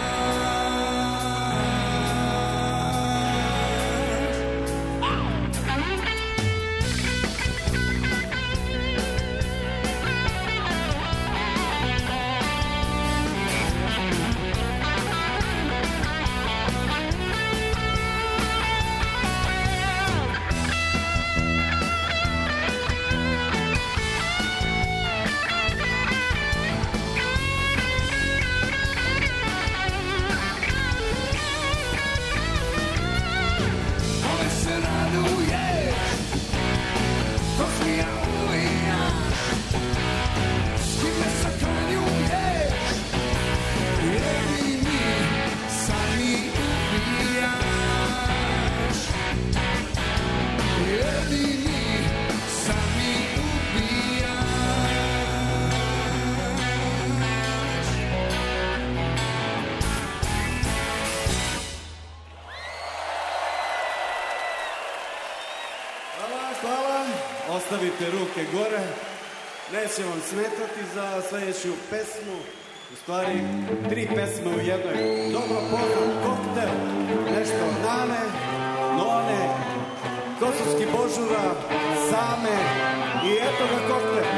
Ostavite ruke gore, neće vam smetati za sledeću pesmu, u stvari 3 pesme u jednoj. Dobro poznat koktel, nešto od Nane, None, Kosovski Božura, Same i eto ga koktel.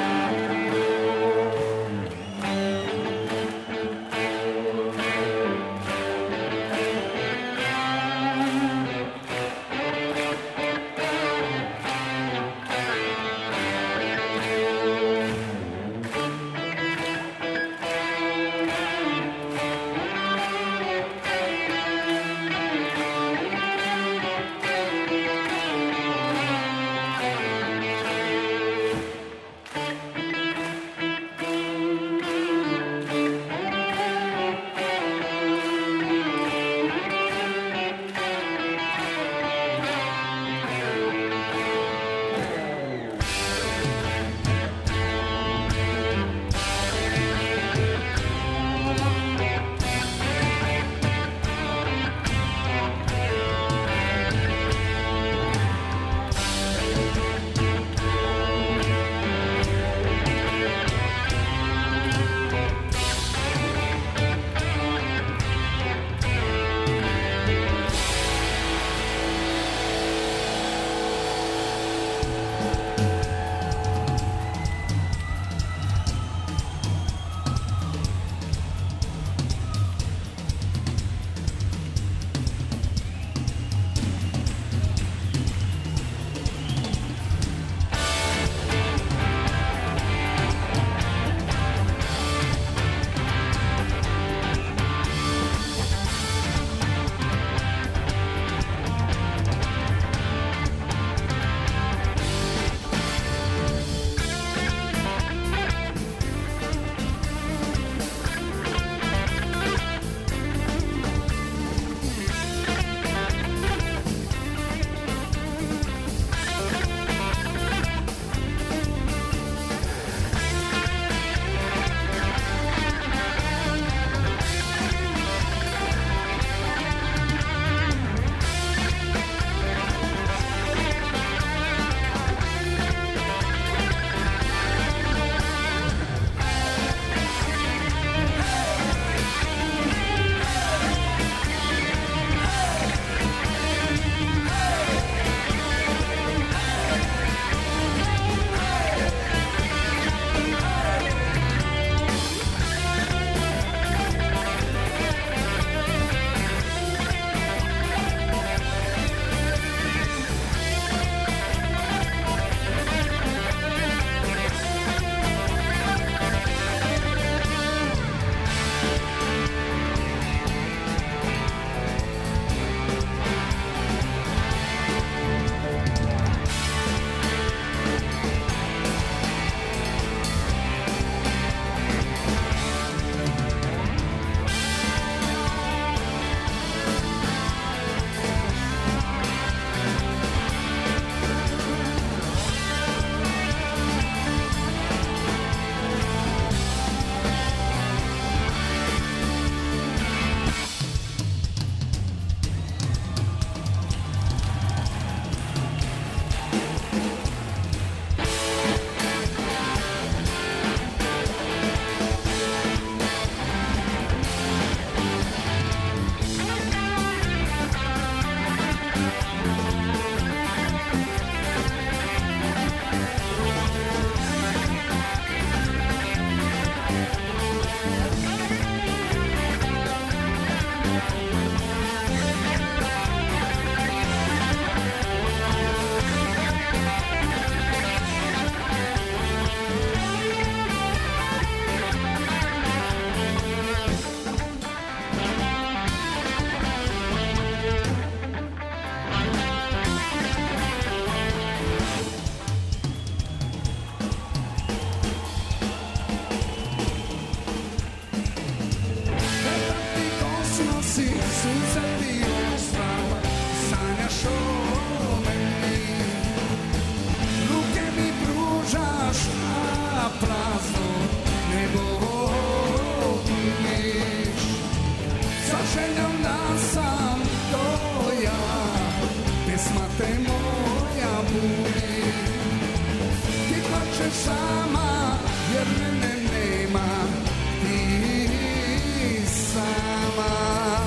budi. Ti plačeš sama, jer mene nema, ti sama.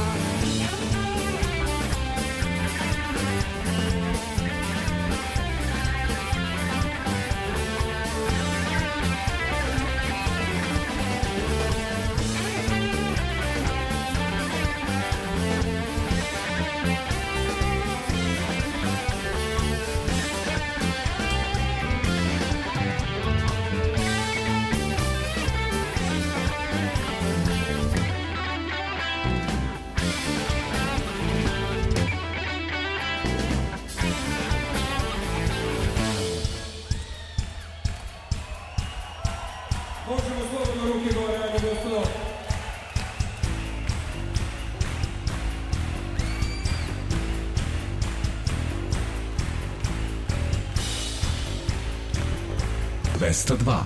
Možemo slobodno ruke gore, ajmo gospodo. Vesta 2.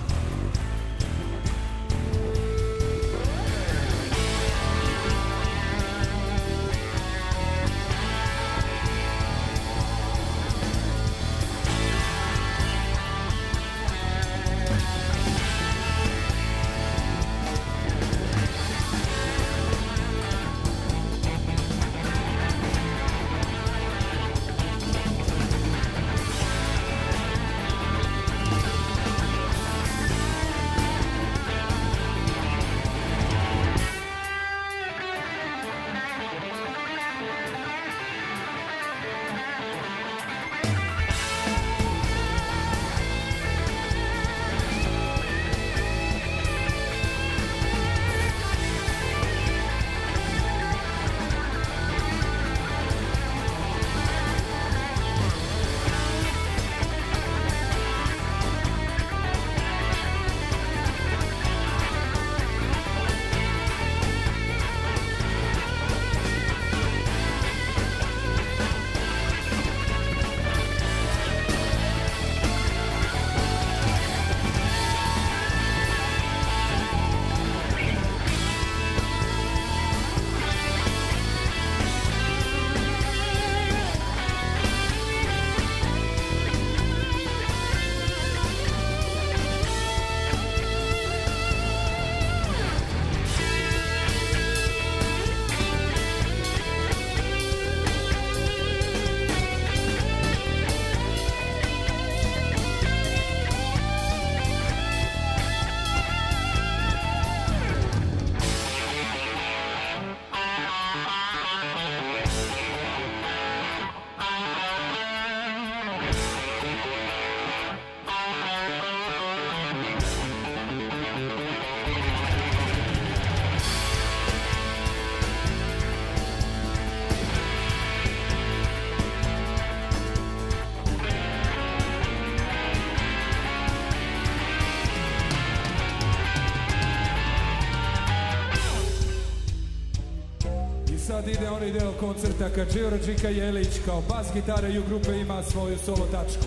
Sad ide onaj deo koncerta kad Đika Jelić kao bas gitara Ju grupe ima svoju solo tačku.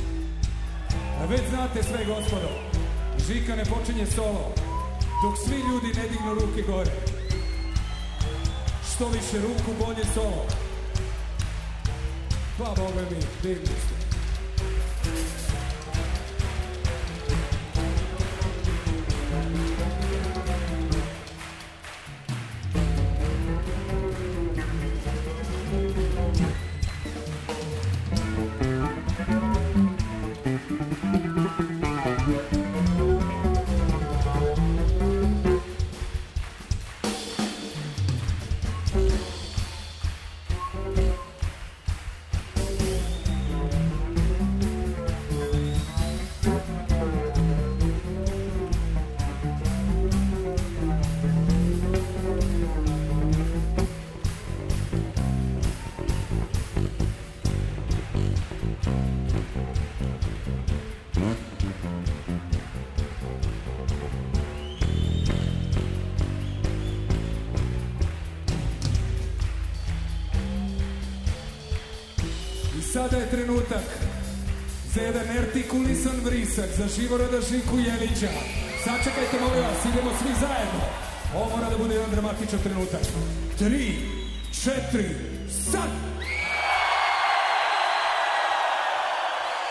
A već znate sve gospodo, Žika ne počinje solo dok svi ljudi ne dignu ruke gore. Što više ruku bolje solo. Pa boga mi, divni ste. Sada je trenutak za jedan artikulisan vrisak za Živoroda Žiku Jelića. Sačekajte, molim vas, idemo svi zajedno. Ovo mora da bude jedan dramatičan trenutak. 3, 4, sad!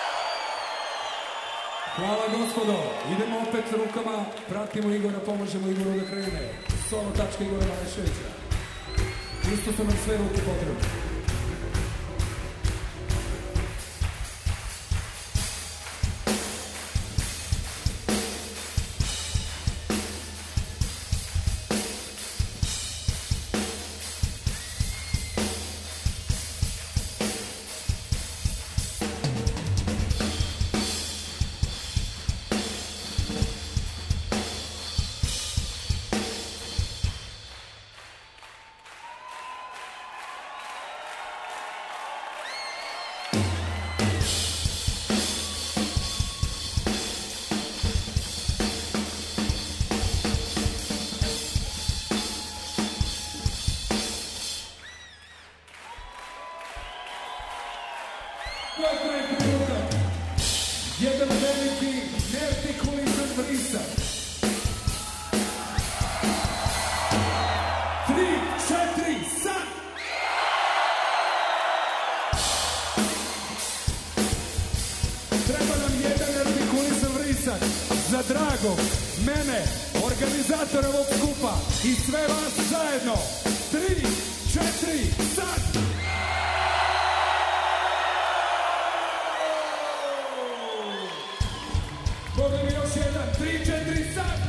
Hvala gospodo, idemo opet rukama, pratimo Igora, pomožemo Igoru da krene. Solo tačka Igora Maleševića. Isto su nam sve ruke potrebne. Jedan veliki neartikulisan vrisak. 3, 4, sad! Treba nam jedan artikulisan vrisak za Dragog, mene, organizatora ovog skupa i sve vas zajedno. 3, 4, sad! Boga mi još jedan, 3, 4, sad!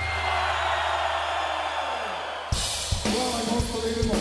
Hvala gospodo, idemo!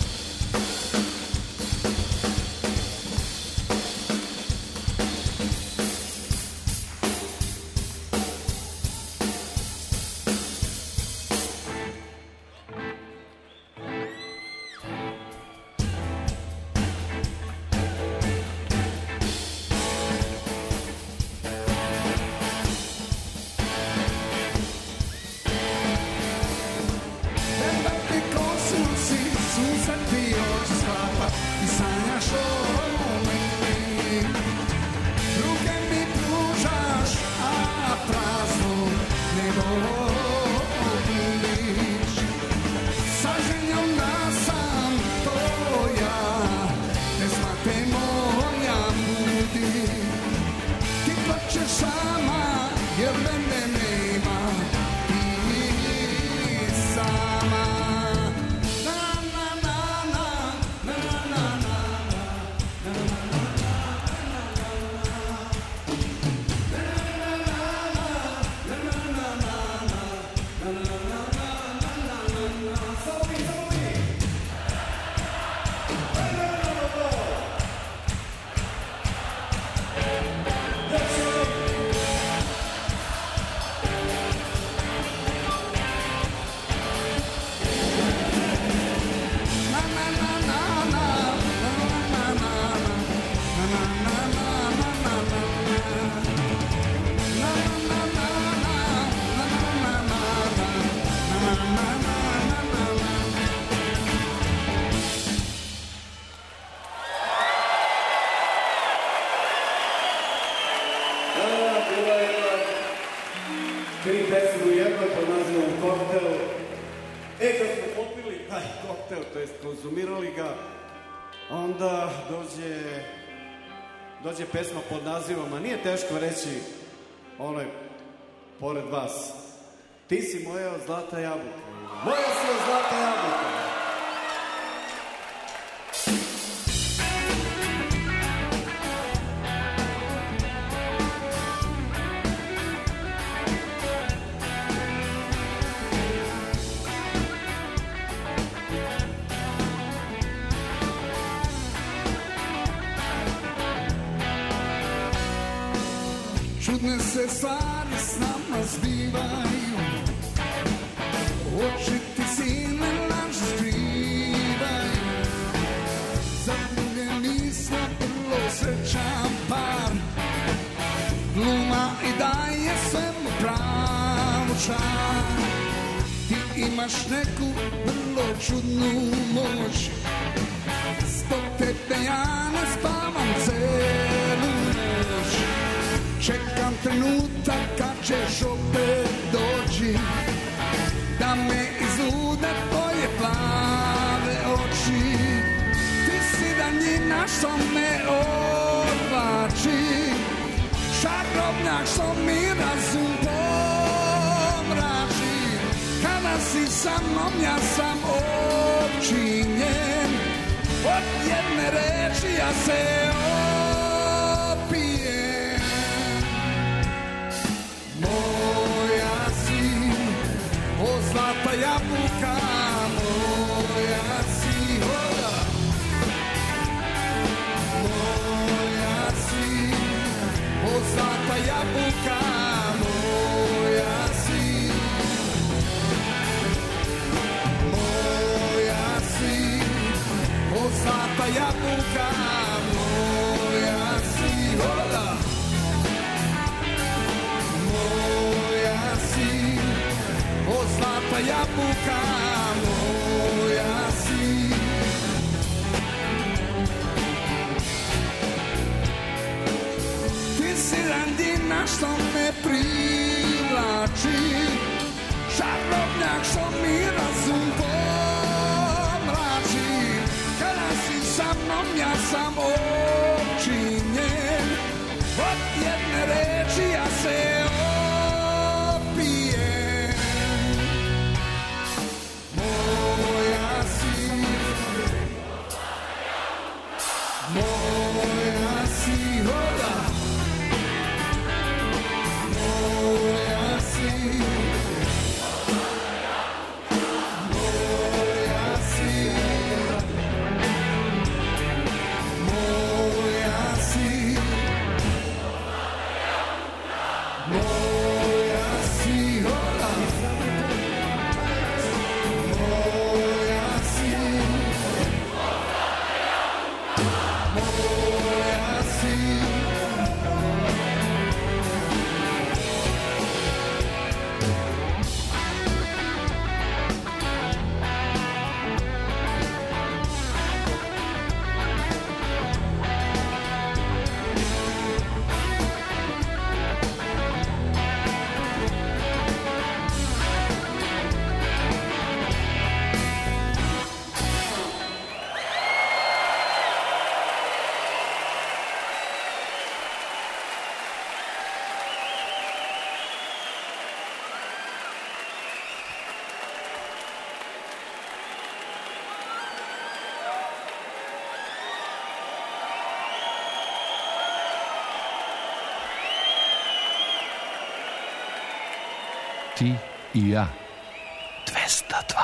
Konzumirali ga, onda dođe pesma pod nazivom, a nije teško reći onaj pored vas. Ti si moja od zlata jabuka. Moja si od zlata jabuka. Čudne se stvari s nama zbivaju, oči ti sine laž skrivaju. Zaljubljeni smo vrlo srećan par, gluma i daje svemu pravu čar. Ti imaš neku vrlo čudnu moć, zbog tebe ja ne spavam celu noć. Čekam trenutak kad ćeš opet doći, da me izlude tvoje plave oči. Ti si danjina što me odvlači, šarov čarobnjak što mi razum pomrači. Kada si sa mnom ja sam opčinjen, od jedne reči ja se opijem. Moja si, o zlata jabuka, moja si, hoda. Moja si, o zlata jabuka, moja si. Moja si, o zlata jabuka, moja si, hoda. Moja si, o zlata jabuka, moja si. Ti si randina što me privlači, čarobnjak što mi razum pomrači. Kada si sa mnom ja sam opčinjen, od jedne reči ja se opijem. Moja si, moja si, hoda. Moja si, moja si, moja si, moja si, hoda. Moja si, moja si. Ti i ja. 202.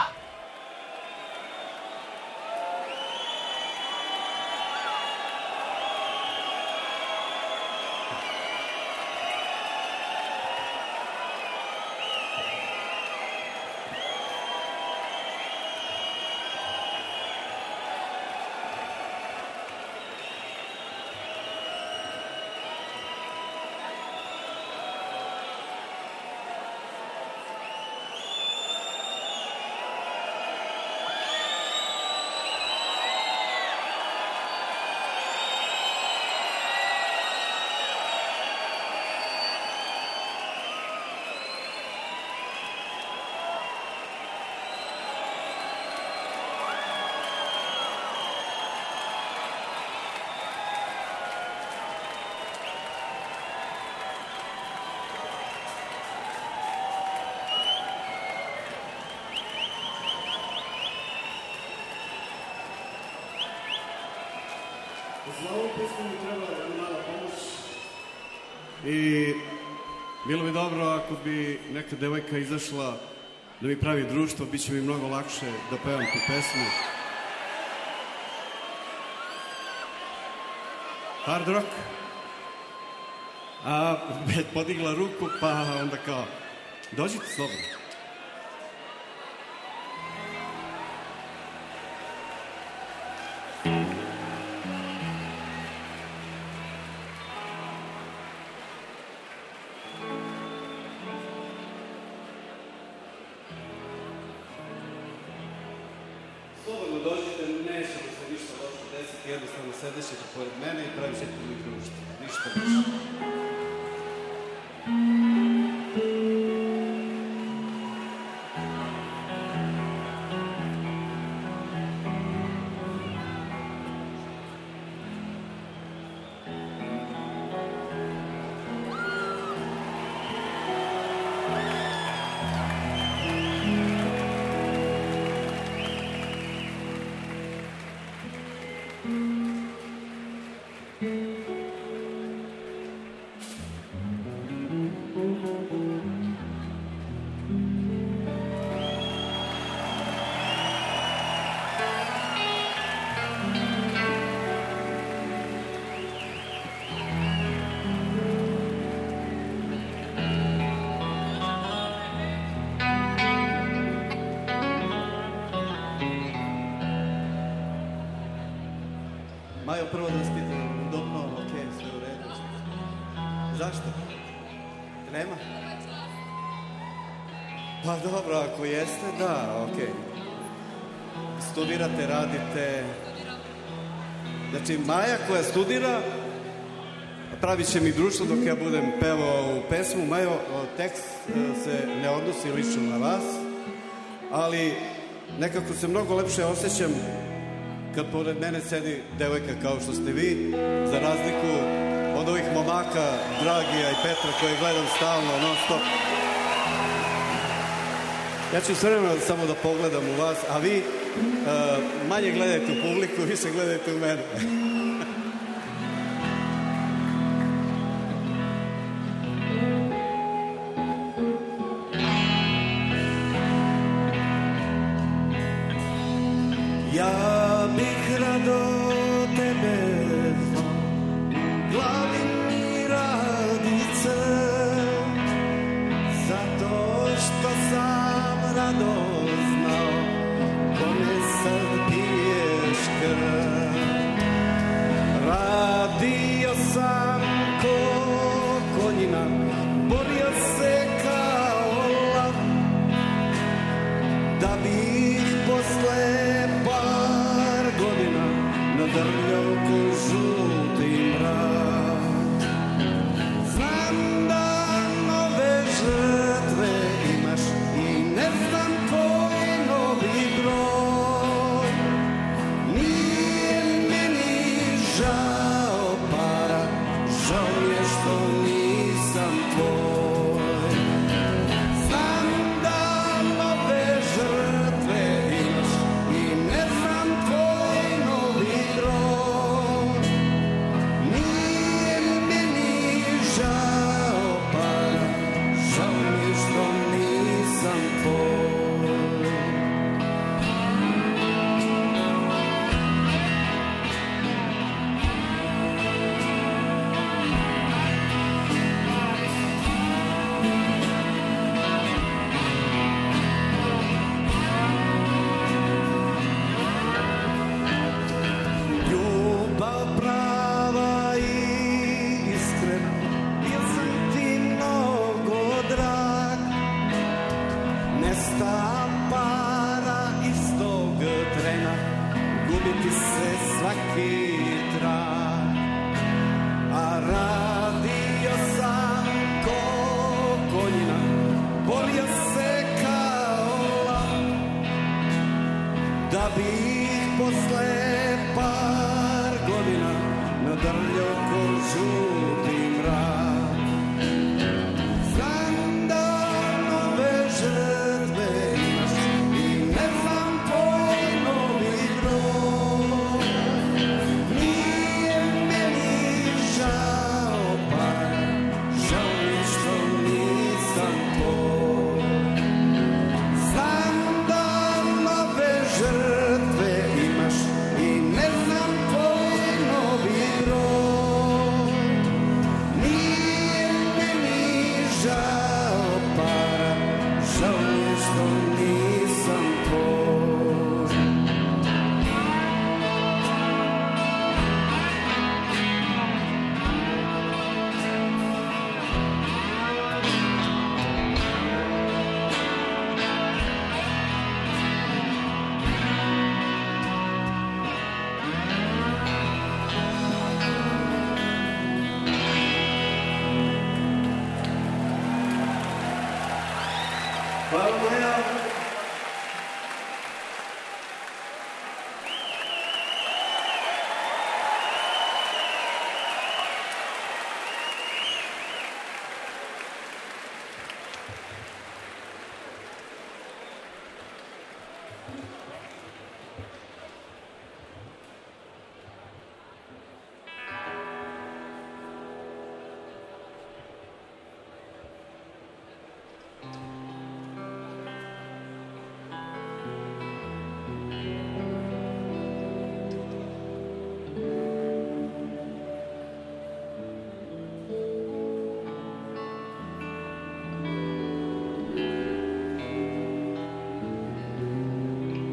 Za ovu pesmu mi treba jedna mala pomoć i bilo bi dobro ako bi neka devojka izašla da mi pravi društvo, bit će mi mnogo lakše da pevam tu pesmu. Hard rock. A podigla ruku pa onda kao dođite slobodno. Slobodno dođite, nećemo se ništa loše desiti, jednostavno sedjet ćete pored mene i pravit ćete mi društvo. Ništa više. Majo, prvo da vas pitam, udobno, ok, sve u redu. Zašto? Nema? Pa dobro, ako jeste, da, ok. Studirate, radite. Znači, Maja koja studira, pravit će mi društvo dok ja budem pevao u pesmu. Majo, tekst se ne odnosi lično na vas, ali nekako se mnogo lepše osjećam kad pored mene sedi devojka kao što ste vi, za razliku od ovih momaka, Dragija i Petra, koje gledam stalno, non stop. Ja ću s vremena samo da pogledam u vas, a vi manje gledajte u publiku, više gledajte u mene. Ja bih rado tebe znao, glavi mi radice, zato što sam rado znao, kome sad piješ krv. Radio sam ko konjina, borio se kao lav, da bih posle nadrljao ko žuti mrak. Znam da nove žrtve imaš i ne znam tvoj novi broj. Nije meni žao para, žao mi je što nisam tvoj. Znam da nove žrtve imaš i ne znam tvoj novi broj. Nije meni žao para, žao mi je što nisam tvoj. Ljubav prava i iskrena, bio sam ti mnogo drag. Nesta para istog trena, gubiti se svaki trag. A radio sam ko konjina, borio se kao lav, da bih posle par godina nadrljao ko žuti mrak. Znam da nove žrtve imaš i ne znam tvoj novi broj. Nije meni žao para, žao mi je što nisam tvoj. Znam da nove žrtve imaš i ne znam tvoj novi broj. Nije meni žao para, žao mi je što nisam tvoj. Hvala Maja.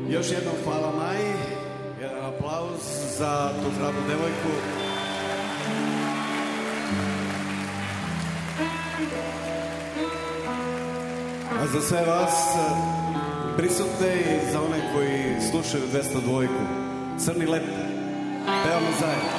Još jednom hvala Maji, jedan aplauz za tu hrabru devojku. A za sve vas prisutne i za one koji slušaju 202-ku, Crni lep, pevamo zajedno.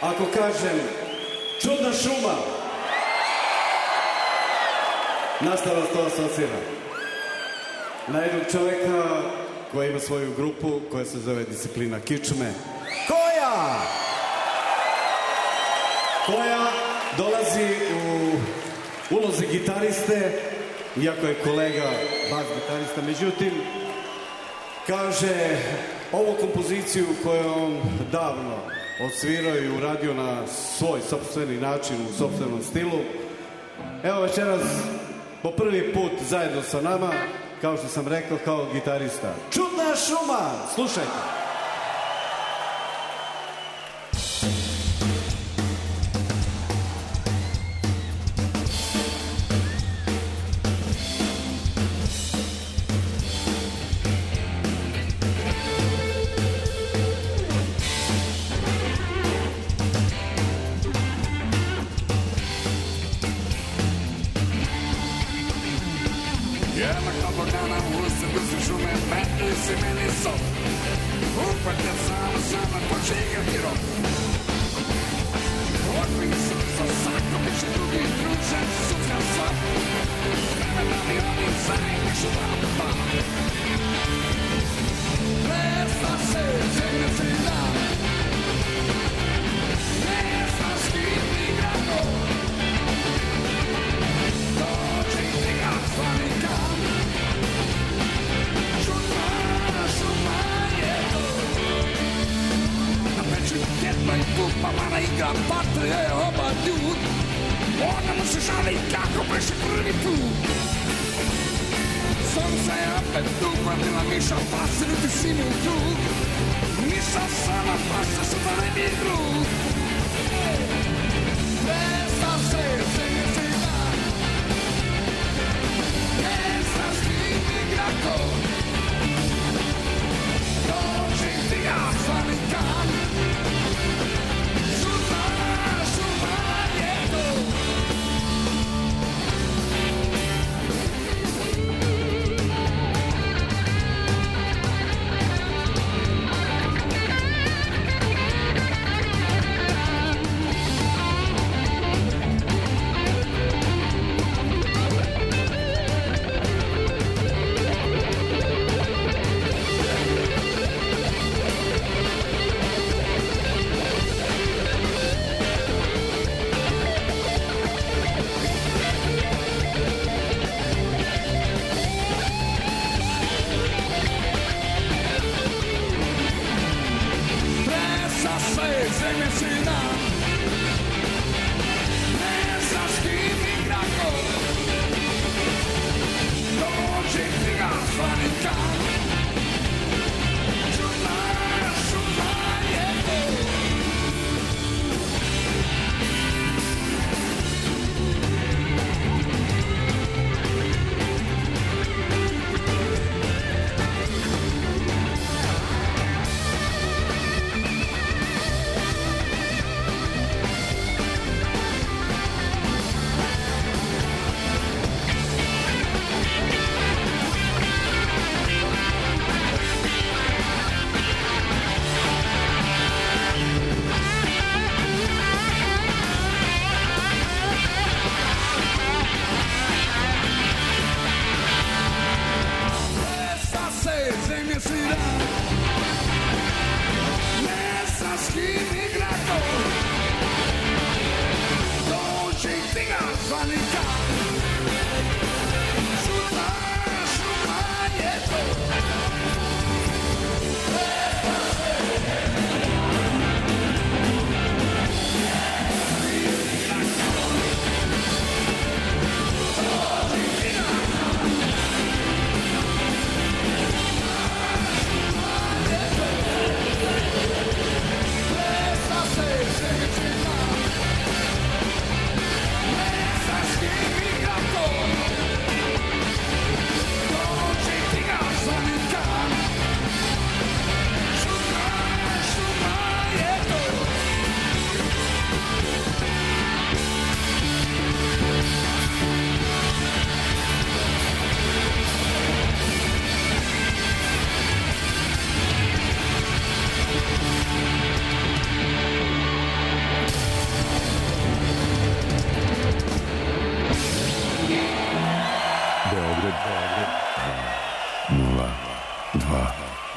ako kažem čudna šuma, na šta vas to asocira? Na jednog čoveka koji ima svoju grupu koja se zove Disciplina kičme, koja dolazi u ulozi gitariste, iako je kolega bas gitarista. Međutim, kaže, ovu kompoziciju koju on davno odsvirao i uradio na svoj sopstveni način, u sopstvenom stilu, evo večeras po prvi put zajedno sa nama, kao što sam rekao, kao gitarista. Čudna šuma! Slušajte!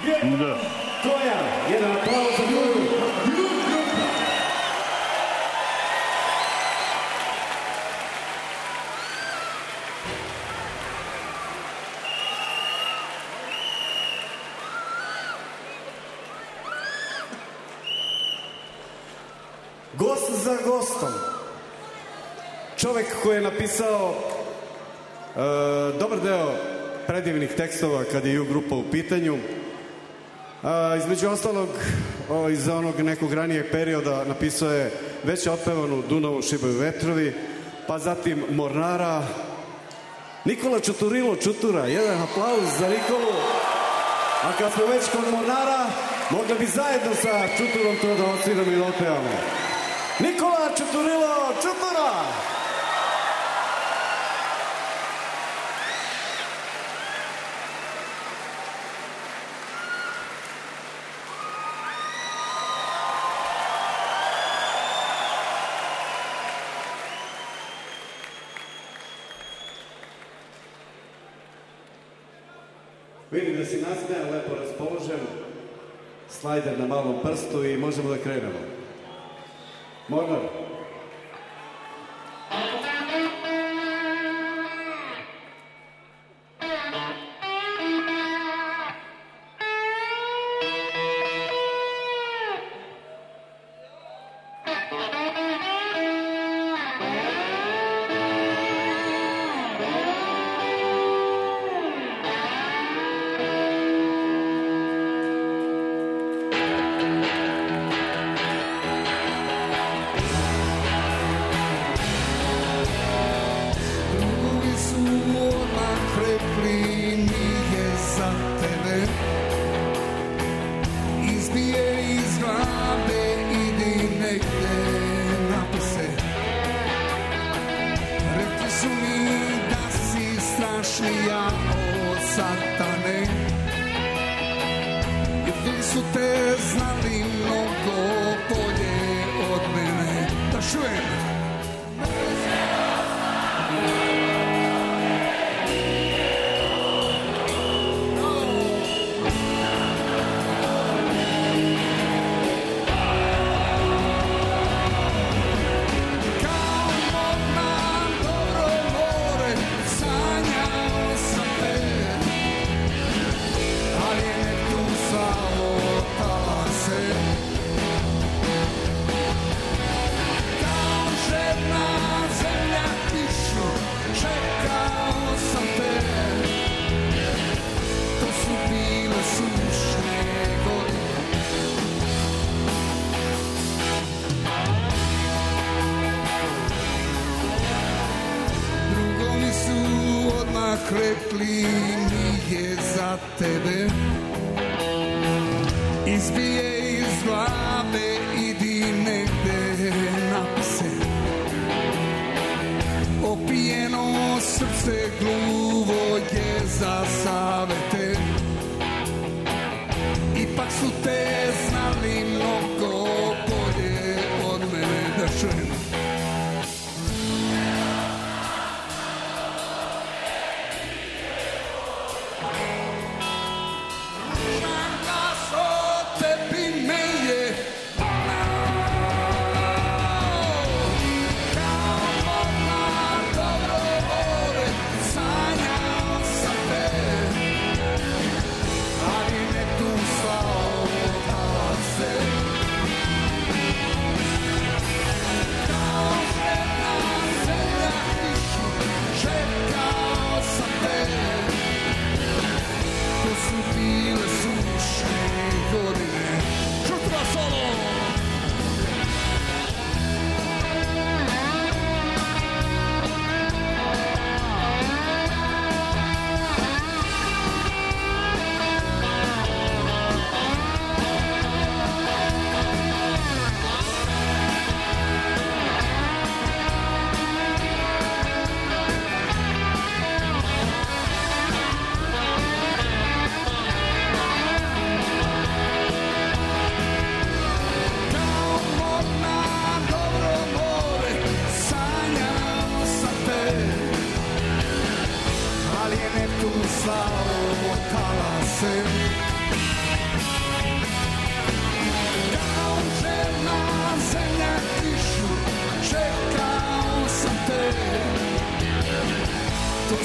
Da. Koja? Jedan aplauz za koju? Gost za gostom. Čovek koji je napisao dobar deo predivnih tekstova kad je U-grupa u pitanju. Između ostalog, iz onog nekog ranijeg perioda napisao je već otpevanu Dunavom šibaju vetrovi, pa zatim Mornara. Nikola Čuturilo Čutura, jedan aplauz za Nikolu. A kad smo već kod Mornara, mogli bi zajedno sa Čuturom to da osviramo i da otpevamo. Nikola Čuturilo Čutura! Vidim da si nasmejan, lepo raspoložen, slajder na malom prstu i možemo da krenemo. Mornar.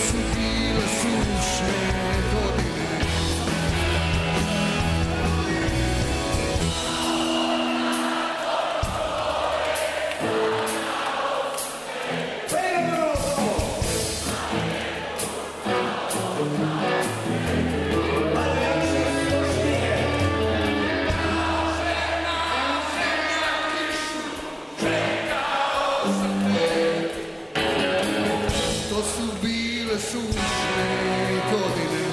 su bile sušne godine. To su bile sušne godine.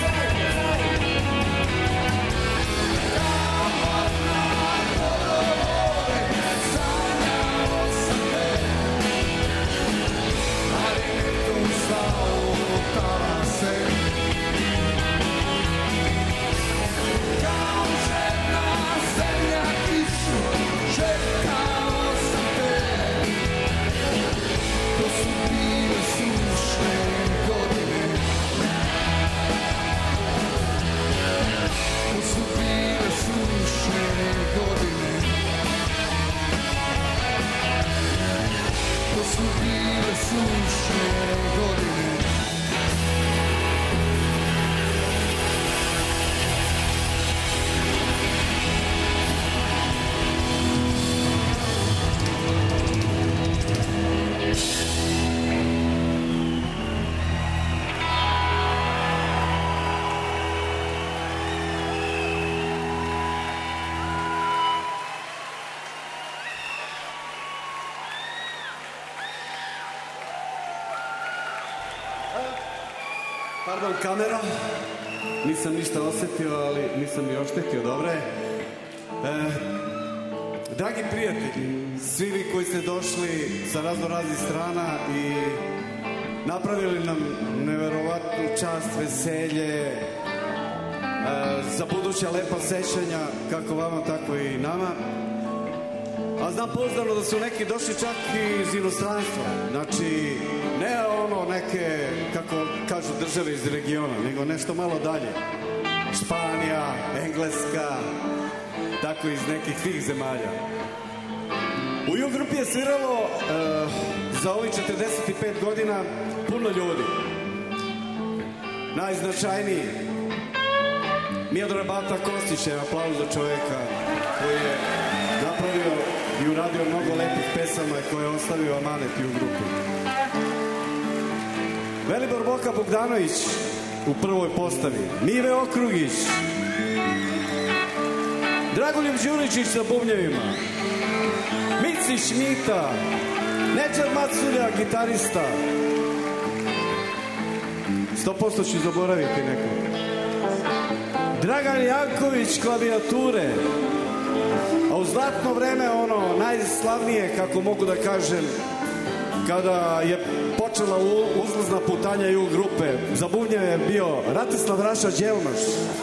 Sanjao sam te, ali netom zvao talase. Kao žena zemlja kišu, čekao sam te. To su bile sušne godine. To su bile sušne godine. To su bile sušne godine. Pardon, kamera. Nisam ništa osetio, ali nisam ni oštetio, dobro je. Dragi prijatelji, svi vi koji ste došli sa raznih strana i napravili nam neverovatnu čast, veselje, za buduća lepa sećanja, kako vama, tako i nama. A znam pouzdano da su neki došli čak i iz inostranstva. Znači, ne ono neke, kako kažu, države iz regiona, nego nešto malo dalje. Španija, Engleska, tako iz nekih tih zemalja. U U grupi je sviralo za ovih 45 godina puno ljudi. Najznačajniji Miodrag Bata Kostić, aplauz za čoveka koji je napravio i uradio mnogo lepih pesama i koji je ostavio amanet i u grupi. Velibor Boka Bogdanović u prvoj postavi, Mive Okrugić, Dragoljub Đuričić sa bubnjevima, Mici Šmita, Neđar Maculja, gitarista, 100% ću zaboraviti nekog, Dragan Janković, klavijature, a u zlatno vreme ono najslavnije, kako mogu da kažem, kada je počela uzlazna putanja i u grupe, za bubnjeve je bio Ratislav Raša Đelmaš.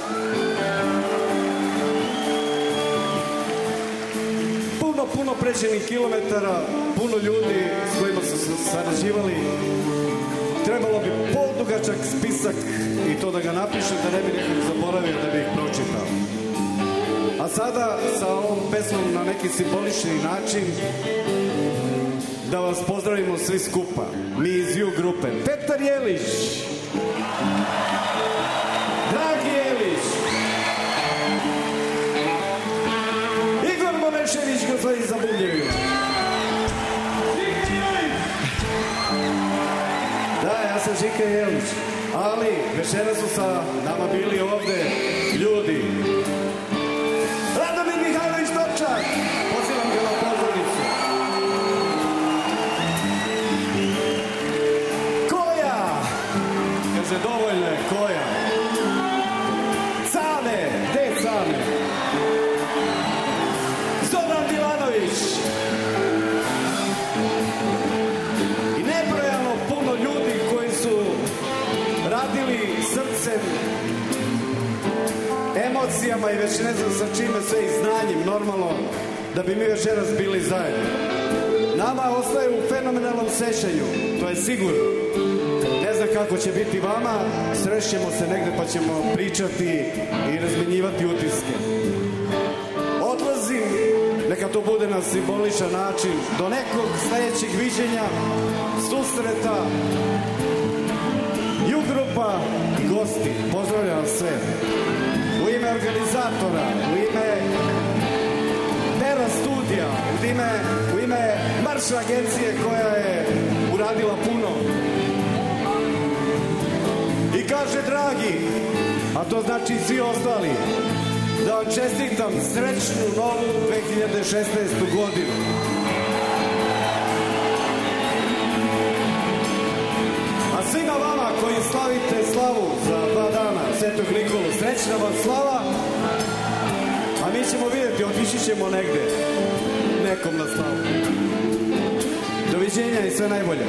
Puno pređenih kilometara, puno ljudi s kojima su se sarađivali. Trebalo bi podugačak spisak i to da ga napišem, da ne bi nekog zaboravio, da bi ih pročitao. A sada sa ovom pesmom na neki simbolični način da vas pozdravimo svi skupa. Mi iz U grupe. Petar Jelić, Dragi Jelić, Igor Monešević, gospodin za bubnjevima. Da, ja sam Žika Jelić, ali večera su sa nama bili ovde ljudi. Radomir Mihajlović Topčak, pozivam ga na pozornicu. Koja, kaže dovoljno je, Koja. Cane, gde je Cane? Zoran Milanović. I nebrojano puno ljudi koji su radili srcem, emocijama i već ne znam sa čime sve i znanjem, normalno, da bi mi večeras bili zajedno. Nama ostaje u fenomenalnom sećanju, to je sigurno. Ne znam kako će biti vama, srećemo se negde pa ćemo pričati i razmenjivati utiske. Odlazim, neka to bude na simboličan način, do nekog sledećeg viđenja, susreta. grupa i gosti, pozdravljam sve. U ime organizatora, u ime Pera studija, u ime Marš agencije koja je uradila puno. I kaže, dragi, a to znači i svi ostali, da vam čestitam srećnu novu 2016. godinu. A svima vama koji slavite slavu za 2 dana Svetog Nikolu, srećna vam slava, a mi ćemo vidjeti, otići ćemo negde, nekom na slavu. Doviđenja i sve najbolje.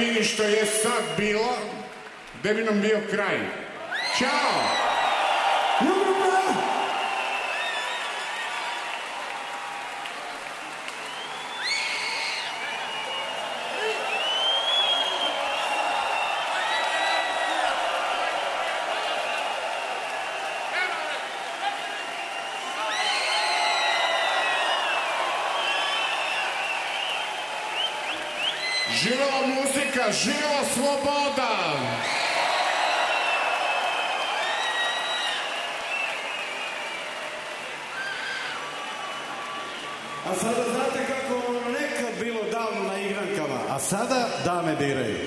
bi što je sad bilo, gde bi nam bio kraj. Ćao! Živela muzika, živela sloboda! A sada znate kako nekad bilo davno na igrankama, a sada dame biraju.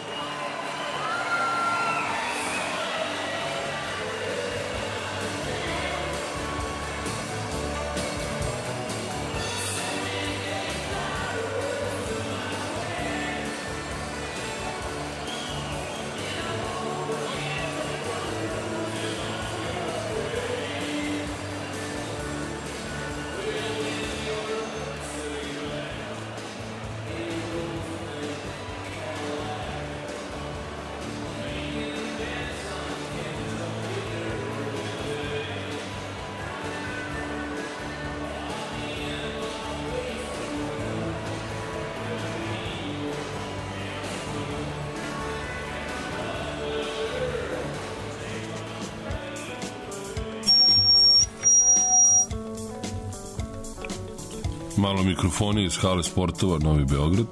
Malo mikrofoni iz hale sportova Novi Beograd.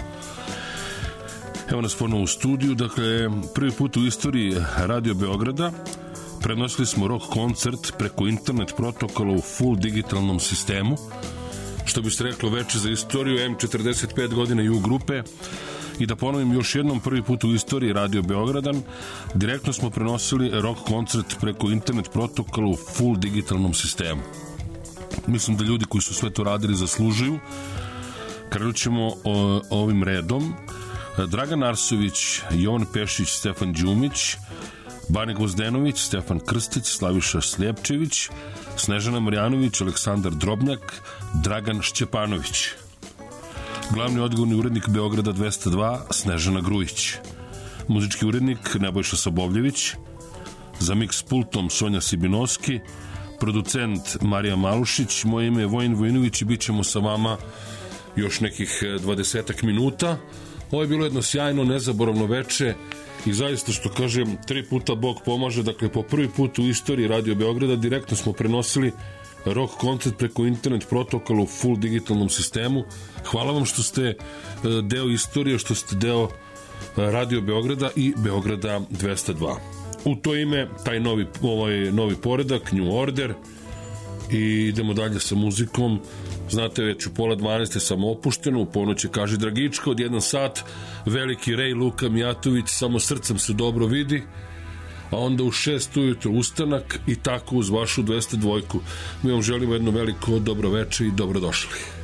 Evo nas ponovo u studiju. Dakle, prvi put u istoriji Radio Beograda prenosili smo rock koncert preko internet protokola u full digitalnom sistemu, što bi se reklo veče za istoriju, M45 godina U grupe. I da ponovim još jednom, prvi put u istoriji Radio Beograda direktno smo prenosili rock koncert preko internet protokola u full digitalnom sistemu. Mislim da ljudi koji su sve to radili zaslužuju. Krenut ćemo ovim redom. Dragan Arsović, Jovan Pešić, Stefan Đumić, Bane Gvozdenović, Stefan Krstić, Slaviša Sljepčević, Snežana Marjanović, Aleksandar Drobnjak, Dragan Šćepanović. Glavni odgovorni urednik Beograda 202, Snežana Grujić. Muzički urednik Nebojša Sobovljević. Za mix pultom Sonja Sibinovski. Producent Marija Malušić. Moje ime je Vojin Vojinović i bit ćemo sa vama još nekih 20 minuta. Ovo je bilo jedno sjajno, nezaboravno veče i zaista, što kažem, 3 puta Bog pomaže. Dakle, po prvi put u istoriji Radio Beograda direktno smo prenosili rock koncert preko internet protokola u full digitalnom sistemu. Hvala vam što ste deo istorije, što ste deo Radio Beograda i Beograda 202. U to ime, taj novi poredak, New Order, i idemo dalje sa muzikom. Znate, već u 11:30 sam opušteno, u ponoć je Kaži Dragička, od 1 sat veliki Rej Luka Mijatović, Samo srcem se dobro vidi, a onda u 6 ujutro ustanak i tako uz vašu 202. Mi vam želimo jedno veliko dobro veče i dobrodošli.